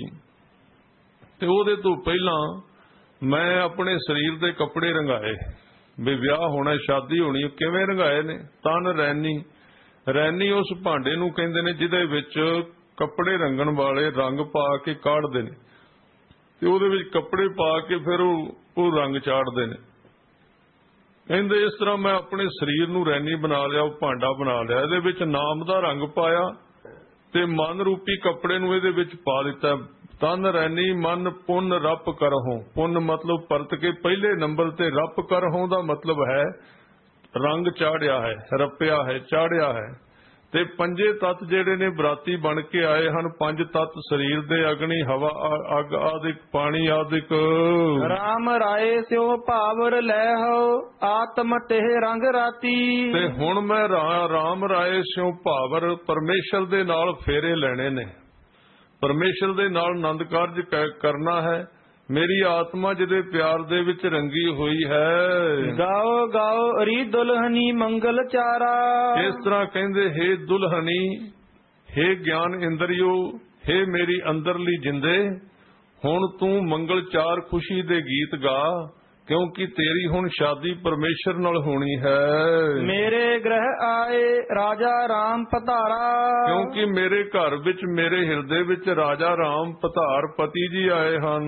ਤੇ ਉਹਦੇ ਤੋਂ ਪਹਿਲਾਂ ਮੈਂ ਆਪਣੇ ਸਰੀਰ ਦੇ ਕੱਪੜੇ ਰੰਗਾਏ, ਵੀ ਵਿਆਹ ਹੋਣਾ ਸ਼ਾਦੀ ਹੋਣੀ। ਕਿਵੇਂ ਰੰਗਾਏ ਨੇ? ਤਨ ਰੈਣੀ, ਰੈਣੀ ਉਸ ਭਾਂਡੇ ਨੂੰ ਕਹਿੰਦੇ ਨੇ ਜਿਹਦੇ ਵਿੱਚ ਕੱਪੜੇ ਰੰਗਣ ਵਾਲੇ ਰੰਗ ਪਾ ਕੇ ਕਾੜਦੇ ਨੇ ਤੇ ਉਹਦੇ ਵਿੱਚ ਕੱਪੜੇ ਪਾ ਕੇ ਫਿਰ ਉਹ ਰੰਗ ਚਾੜਦੇ ਨੇ। ਕਹਿੰਦੇ ਇਸ ਤਰ੍ਹਾਂ ਮੈਂ ਆਪਣੇ ਸਰੀਰ ਨੂੰ ਰੈਣੀ ਬਣਾ ਲਿਆ, ਉਹ ਭਾਂਡਾ ਬਣਾ ਲਿਆ, ਇਹਦੇ ਵਿੱਚ ਨਾਮ ਦਾ ਰੰਗ ਪਾਇਆ ਤੇ ਮਨ ਰੂਪੀ ਕੱਪੜੇ ਨੂੰ ਇਹਦੇ ਵਿੱਚ ਪਾ ਦਿੱਤਾ। ਤਨ ਰੈਣੀ ਮਨ ਪੁੰਨ ਰੱਪ ਕਰਹੁ, ਪੁੰਨ ਮਤਲਬ ਪਰਤ ਕੇ ਪਹਿਲੇ ਨੰਬਰ ਤੇ ਰੱਪ ਕਰਹੁ ਦਾ ਮਤਲਬ ਹੈ ਰੰਗ ਚਾੜਿਆ ਹੈ, ਰੱਪਿਆ ਹੈ, ਚਾੜਿਆ ਹੈ। ਤੇ ਪੰਜੇ ਤੱਤ ਜਿਹੜੇ ਨੇ ਬਰਾਤੀ ਬਣ ਕੇ ਆਏ ਹਨ, ਪੰਜ ਤੱਤ ਸਰੀਰ ਦੇ, ਅਗਨੀ, ਹਵਾ, ਅੱਗ ਆਦਿਕ, ਪਾਣੀ ਆਦਿਕ। ਰਾਮ ਰਾਏ ਸਿਉ ਭਾਵਰ ਲੈ ਹੋ ਆਤਮ ਤੇਹ ਰੰਗ ਰਾਤੀ। ਤੇ ਹੁਣ ਮੈਂ ਰਾਮ ਰਾਏ ਸਿਉ ਭਾਵਰ, ਪਰਮੇਸ਼ਰ ਦੇ ਨਾਲ ਫੇਰੇ ਲੈਣੇ ਨੇ, ਪਰਮੇਸ਼ਰ ਦੇ ਨਾਲ ਆਨੰਦ ਕਾਰਜ ਕਰਨਾ ਹੈ। ਮੇਰੀ ਆਤਮਾ ਜਿਹਦੇ ਪਿਆਰ ਦੇ ਵਿੱਚ ਰੰਗੀ ਹੋਈ ਹੈ। ਗਾਓ ਗਾਓ ਰੀ ਦੁਲਹਨੀ ਮੰਗਲ ਚਾਰਾ। ਇਸ ਤਰ੍ਹਾਂ ਕਹਿੰਦੇ, ਹੇ ਦੁਲਹਨੀ, ਹੇ ਗਿਆਨ ਇੰਦਰੀਓ, ਹੇ ਮੇਰੀ ਅੰਦਰਲੀ ਜਿੰਦੇ, ਹੁਣ ਤੂੰ ਮੰਗਲ ਚਾਰ ਖੁਸ਼ੀ ਦੇ ਗੀਤ ਗਾ, ਕਿਉਂਕਿ ਤੇਰੀ ਹੁਣ ਸ਼ਾਦੀ ਪਰਮੇਸ਼ਰ ਨਾਲ ਹੋਣੀ ਹੈ। ਮੇਰੇ ਗ੍ਰਹਿ ਆਏ ਰਾਜਾ ਰਾਮ ਪਧਾਰਾ। ਕਿਉਂਕਿ ਮੇਰੇ ਘਰ ਵਿੱਚ, ਮੇਰੇ ਹਿਰਦੇ ਵਿੱਚ ਰਾਜਾ ਰਾਮ ਪਧਾਰ ਪਤੀ ਜੀ ਆਏ ਹਨ।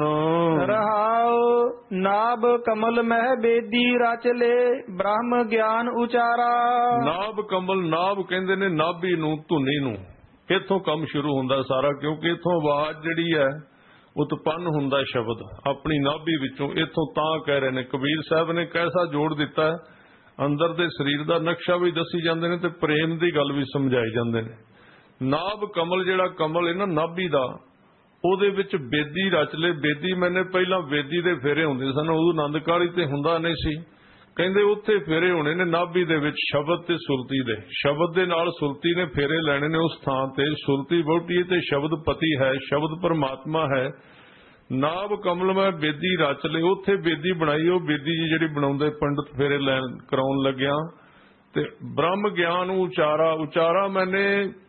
ਰਹਾਉ ਨਾਭ ਕਮਲ ਮਹਿ ਬੇਦੀ ਰਚ ਲੈ ਬ੍ਰਹਮ ਗਿਆਨ ਉਚਾਰਾ। ਨਾਭ ਕਮਲ, ਨਾਭ ਕਹਿੰਦੇ ਨੇ ਨਾਭੀ ਨੂੰ, ਧੁਨੀ ਨੂੰ। ਇੱਥੋਂ ਕੰਮ ਸ਼ੁਰੂ ਹੁੰਦਾ ਸਾਰਾ, ਕਿਉਂਕਿ ਇੱਥੋਂ ਆਵਾਜ਼ ਜਿਹੜੀ ਹੈ ਉਤਪੰਨ ਹੁੰਦਾ ਸ਼ਬਦ ਆਪਣੀ ਨਾਭੀ ਵਿੱਚੋਂ। ਇੱਥੋਂ ਤਾਂ ਕਹਿ ਰਹੇ ਨੇ ਕਬੀਰ ਸਾਹਿਬ ਨੇ ਕੈਸਾ ਜੋੜ ਦਿੱਤਾ, ਅੰਦਰ ਦੇ ਸਰੀਰ ਦਾ ਨਕਸ਼ਾ ਵੀ ਦੱਸੀ ਜਾਂਦੇ ਨੇ ਤੇ ਪ੍ਰੇਮ ਦੀ ਗੱਲ ਵੀ ਸਮਝਾਈ ਜਾਂਦੇ ਨੇ। ਨਾਭ ਕਮਲ, ਜਿਹੜਾ ਕਮਲ ਹੈ ਨਾ ਨਾਭੀ ਦਾ, ਉਹਦੇ ਵਿੱਚ ਬੇਦੀ ਰਚ ਲੈ। ਬੇਦੀ ਮੈਨੇ ਪਹਿਲਾਂ ਵੇਦੀ ਦੇ ਫੇਰੇ ਹੁੰਦੇ ਸਨ, ਉਦੋਂ ਆਨੰਦ ਕਾਰਜ ਤੇ ਹੁੰਦਾ ਨਹੀਂ ਸੀ। ਕਹਿੰਦੇ ਉੱਥੇ ਫੇਰੇ ਹੋਣੇ ਨੇ ਨਾਭੀ ਦੇ ਵਿੱਚ, ਸ਼ਬਦ ਤੇ ਸੁਰਤੀ ਦੇ। ਸ਼ਬਦ ਦੇ ਨਾਲ ਸੁਰਤੀ ਨੇ ਫੇਰੇ ਲੈਣੇ ਨੇ ਉਸ ਥਾਂ ਤੇ। ਸੁਰਤੀ ਵਹੁਟੀ ਤੇ ਸ਼ਬਦ ਪਤੀ ਹੈ, ਸ਼ਬਦ ਪਰਮਾਤਮਾ ਹੈ। ਨਾਭ ਕਮਲ ਮੈਂ ਬੇਦੀ ਰਚ ਲਈ, ਉੱਥੇ ਬੇਦੀ ਬਣਾਈ। ਉਹ ਬੇਦੀ ਜੀ ਜਿਹੜੀ ਬਣਾਉਂਦੇ ਪੰਡਤ ਫੇਰੇ ਲੈਣ ਕਰਾਉਣ ਲੱਗਿਆ। ਤੇ ਬ੍ਰਹਮ ਗਿਆਨ ਉਚਾਰਾ, ਉਚਾਰਾ ਮੈਨੇ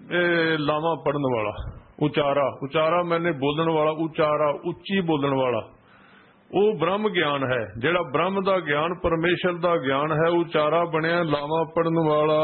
ਲਾਵਾਂ ਪੜਨ ਵਾਲਾ, ਉਚਾਰਾ, ਉਚਾਰਾ ਮੈਨੇ ਬੋਲਣ ਵਾਲਾ, ਉਚਾਰਾ ਉੱਚੀ ਬੋਲਣ ਵਾਲਾ, ਉਹ ਬ੍ਰਹਮ ਗਿਆਨ ਹੈ। ਜਿਹੜਾ ਬ੍ਰਹਮ ਦਾ ਗਿਆਨ, ਪਰਮੇਸ਼ਰ ਦਾ ਗਿਆਨ ਹੈ, ਉਚਾਰਾ ਬਣਿਆ ਲਾਵਾਂ ਪੜਨ ਵਾਲਾ।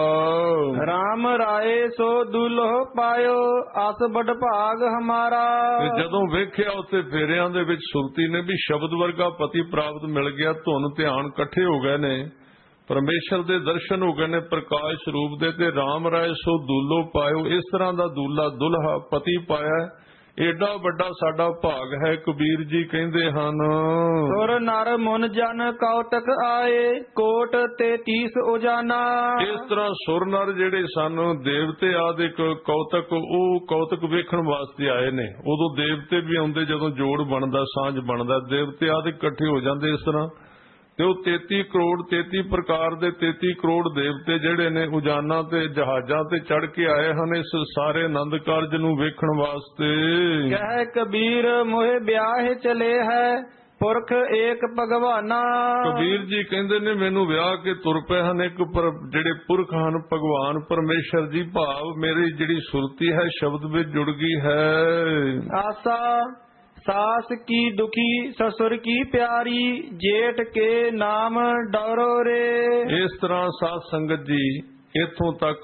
ਰਾਮ ਰਾਏ ਸੋ ਦੁਲਹ ਪਾਇਓ ਅਸ ਬੜ ਭਾਗ ਹਮਾਰਾ। ਜਦੋਂ ਵੇਖਿਆ ਉੱਥੇ ਫੇਰਿਆਂ ਦੇ ਵਿੱਚ ਸੁਰਤੀ ਨੇ ਵੀ ਸ਼ਬਦ ਵਰਗਾ ਪਤੀ ਪ੍ਰਾਪਤ ਮਿਲ ਗਿਆ। ਧੁਨ ਧਿਆਨ ਇਕੱਠੇ ਹੋ ਗਏ ਨੇ, ਪਰਮੇਸ਼ਰ ਦੇ ਦਰਸ਼ਨ ਹੋ ਗਏ ਨੇ ਪ੍ਰਕਾਸ਼ ਸਰੂਪ ਦੇ। ਤੇ ਰਾਮ ਰਾਏ ਸੋ ਦੁਲੋ ਪਾਇਓ, ਇਸ ਤਰ੍ਹਾਂ ਦਾ ਦੂਲਾ, ਦੁਲਹਾ ਪਤੀ ਪਾਇਆ। ਏਡਾ ਵੱਡਾ ਸਾਡਾ ਭਾਗ ਹੈ, ਕਬੀਰ ਜੀ ਕਹਿੰਦੇ ਹਨ। ਸੁਰ ਨਰ ਮੁਨ ਜਨ ਕੌਤਕ ਆਏ ਕੋਟ ਤੇ 30 ਉਜਾਨਾ। ਇਸ ਤਰ੍ਹਾਂ ਸੁਰ ਨਰ ਜਿਹੜੇ ਸਨ, ਦੇਵਤੇ ਆਦਿਕ ਕੌਤਕ, ਉਹ ਕੌਤਕ ਵੇਖਣ ਵਾਸਤੇ ਆਏ ਨੇ। ਉਦੋਂ ਦੇਵਤੇ ਵੀ ਆਉਂਦੇ ਜਦੋਂ ਜੋੜ ਬਣਦਾ, ਸਾਂਝ ਬਣਦਾ, ਦੇਵਤੇ ਆਦਿਕ ਇਕੱਠੇ ਹੋ ਜਾਂਦੇ ਇਸ ਤਰ੍ਹਾਂ। ਤੇ ਉਹ 33 ਕਰੋੜ 33 ਪ੍ਰਕਾਰ ਦੇ 33 ਕਰੋੜ ਦੇਵਤੇ ਜਿਹੜੇ ਨੇ ਉਜਾਨਾ ਤੇ ਜਹਾਜ਼ਾਂ ਤੇ ਚੜ ਕੇ ਆਏ ਹਨ ਇਸ ਸਾਰੇ ਆਨੰਦ ਕਾਰਜ ਨੂੰ ਵੇਖਣ ਵਾਸਤੇ। ਕਹਿ ਕਬੀਰ ਮੋਹਿ ਵਿਆਹ ਚਲੇ ਹੈ ਪੁਰਖ ਏਕ ਭਗਵਾਨਾ। ਕਬੀਰ ਜੀ ਕਹਿੰਦੇ ਨੇ ਮੈਨੂੰ ਵਿਆਹ ਕੇ ਤੁਰ ਪਏ ਹਨ ਇੱਕ ਜਿਹੜੇ ਪੁਰਖ ਹਨ, ਭਗਵਾਨ ਪਰਮੇਸ਼ਰ ਜੀ। ਭਾਵ ਮੇਰੀ ਜਿਹੜੀ ਸੁਰਤੀ ਹੈ ਸ਼ਬਦ ਵਿੱਚ ਜੁੜ ਗਈ ਹੈ। ਆਸਾ ਸਾਸ ਕੀ ਦੁਖੀ ਸਸੁਰ ਕੀ ਪਿਆਰੀ ਜੇਠ ਕੇ ਨਾਮ ਡਰੋ ਰੇ। ਇਸ ਤਰ੍ਹਾਂ ਸਾਧ ਸੰਗਤ ਜੀ ਇੱਥੋਂ ਤੱਕ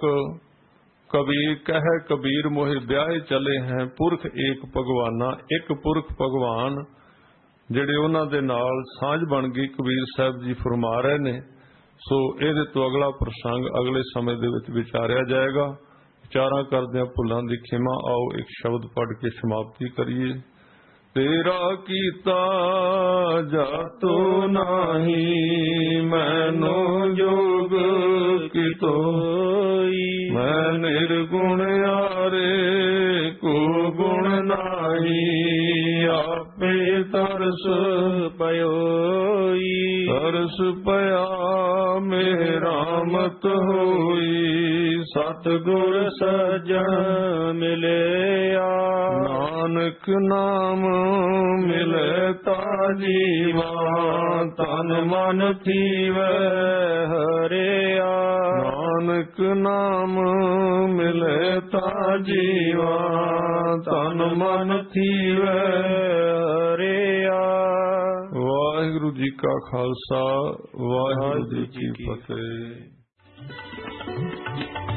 ਕਬੀਰ ਕਹੇ ਕਬੀਰ ਮੋਹਿ ਵਿਆਹੇ ਚਲੇ ਹੈ ਪੁਰਖ ਏਕ ਭਗਵਾਨਾ। ਇੱਕ ਪੁਰਖ ਭਗਵਾਨ ਜਿਹੜੇ ਉਹਨਾਂ ਦੇ ਨਾਲ ਸਾਂਝ ਬਣ ਗਈ, ਕਬੀਰ ਸਾਹਿਬ ਜੀ ਫਰਮਾ ਰਹੇ ਨੇ। ਸੋ ਇਹਦੇ ਤੋਂ ਅਗਲਾ ਪ੍ਰਸੰਗ ਅਗਲੇ ਸਮੇਂ ਦੇ ਵਿੱਚ ਵਿਚਾਰਿਆ ਜਾਏਗਾ। ਵਿਚਾਰਾਂ ਕਰਦਿਆਂ ਭੁੱਲਾਂ ਦੀ ਖਿਮਾ। ਆਓ ਇੱਕ ਸ਼ਬਦ ਪੜ੍ਹ ਕੇ ਸਮਾਪਤੀ ਕਰੀਏ। ਤੇਰਾ ਕੀਤਾ ਜਾਤੋ ਨਾਹੀ ਮੈਨੋ ਜੋਗ ਕਿਤੋਈ। ਮੈਂ ਨਿਰਗੁਣ ਆਰੇ ਕੋ ਗੁਣ ਨਾਹੀ ਆਪ ਆਪੇ ਤਰਸ ਪਇਓਈ। ਤਰਸ ਪਿਆ ਮੇਰਾ ਮਤ ਹੋਈ ਸਤਿਗੁਰ ਸੱਜਣ ਮਿਲਿਆ ਨਾਨਕ ਨਾਮ ਮਿਲੇ ਤਾ ਜੀਵਾ ਤਨ ਮਨ ਥੀਵੈ ਹਰਿਆ ਨਾਨਕ ਨਾਮ ਮਿਲੇ ਤਾ ਜੀਵਾ ਤਨ ਮਨ ਥੀਵੈ ਹਰਿਆ। ਵਾਹਿਗੁਰੂ ਜੀ ਕਾ ਖਾਲਸਾ ਵਾਹਿਗੁਰੂ ਜੀ ਕੀ ਫਤਿਹ।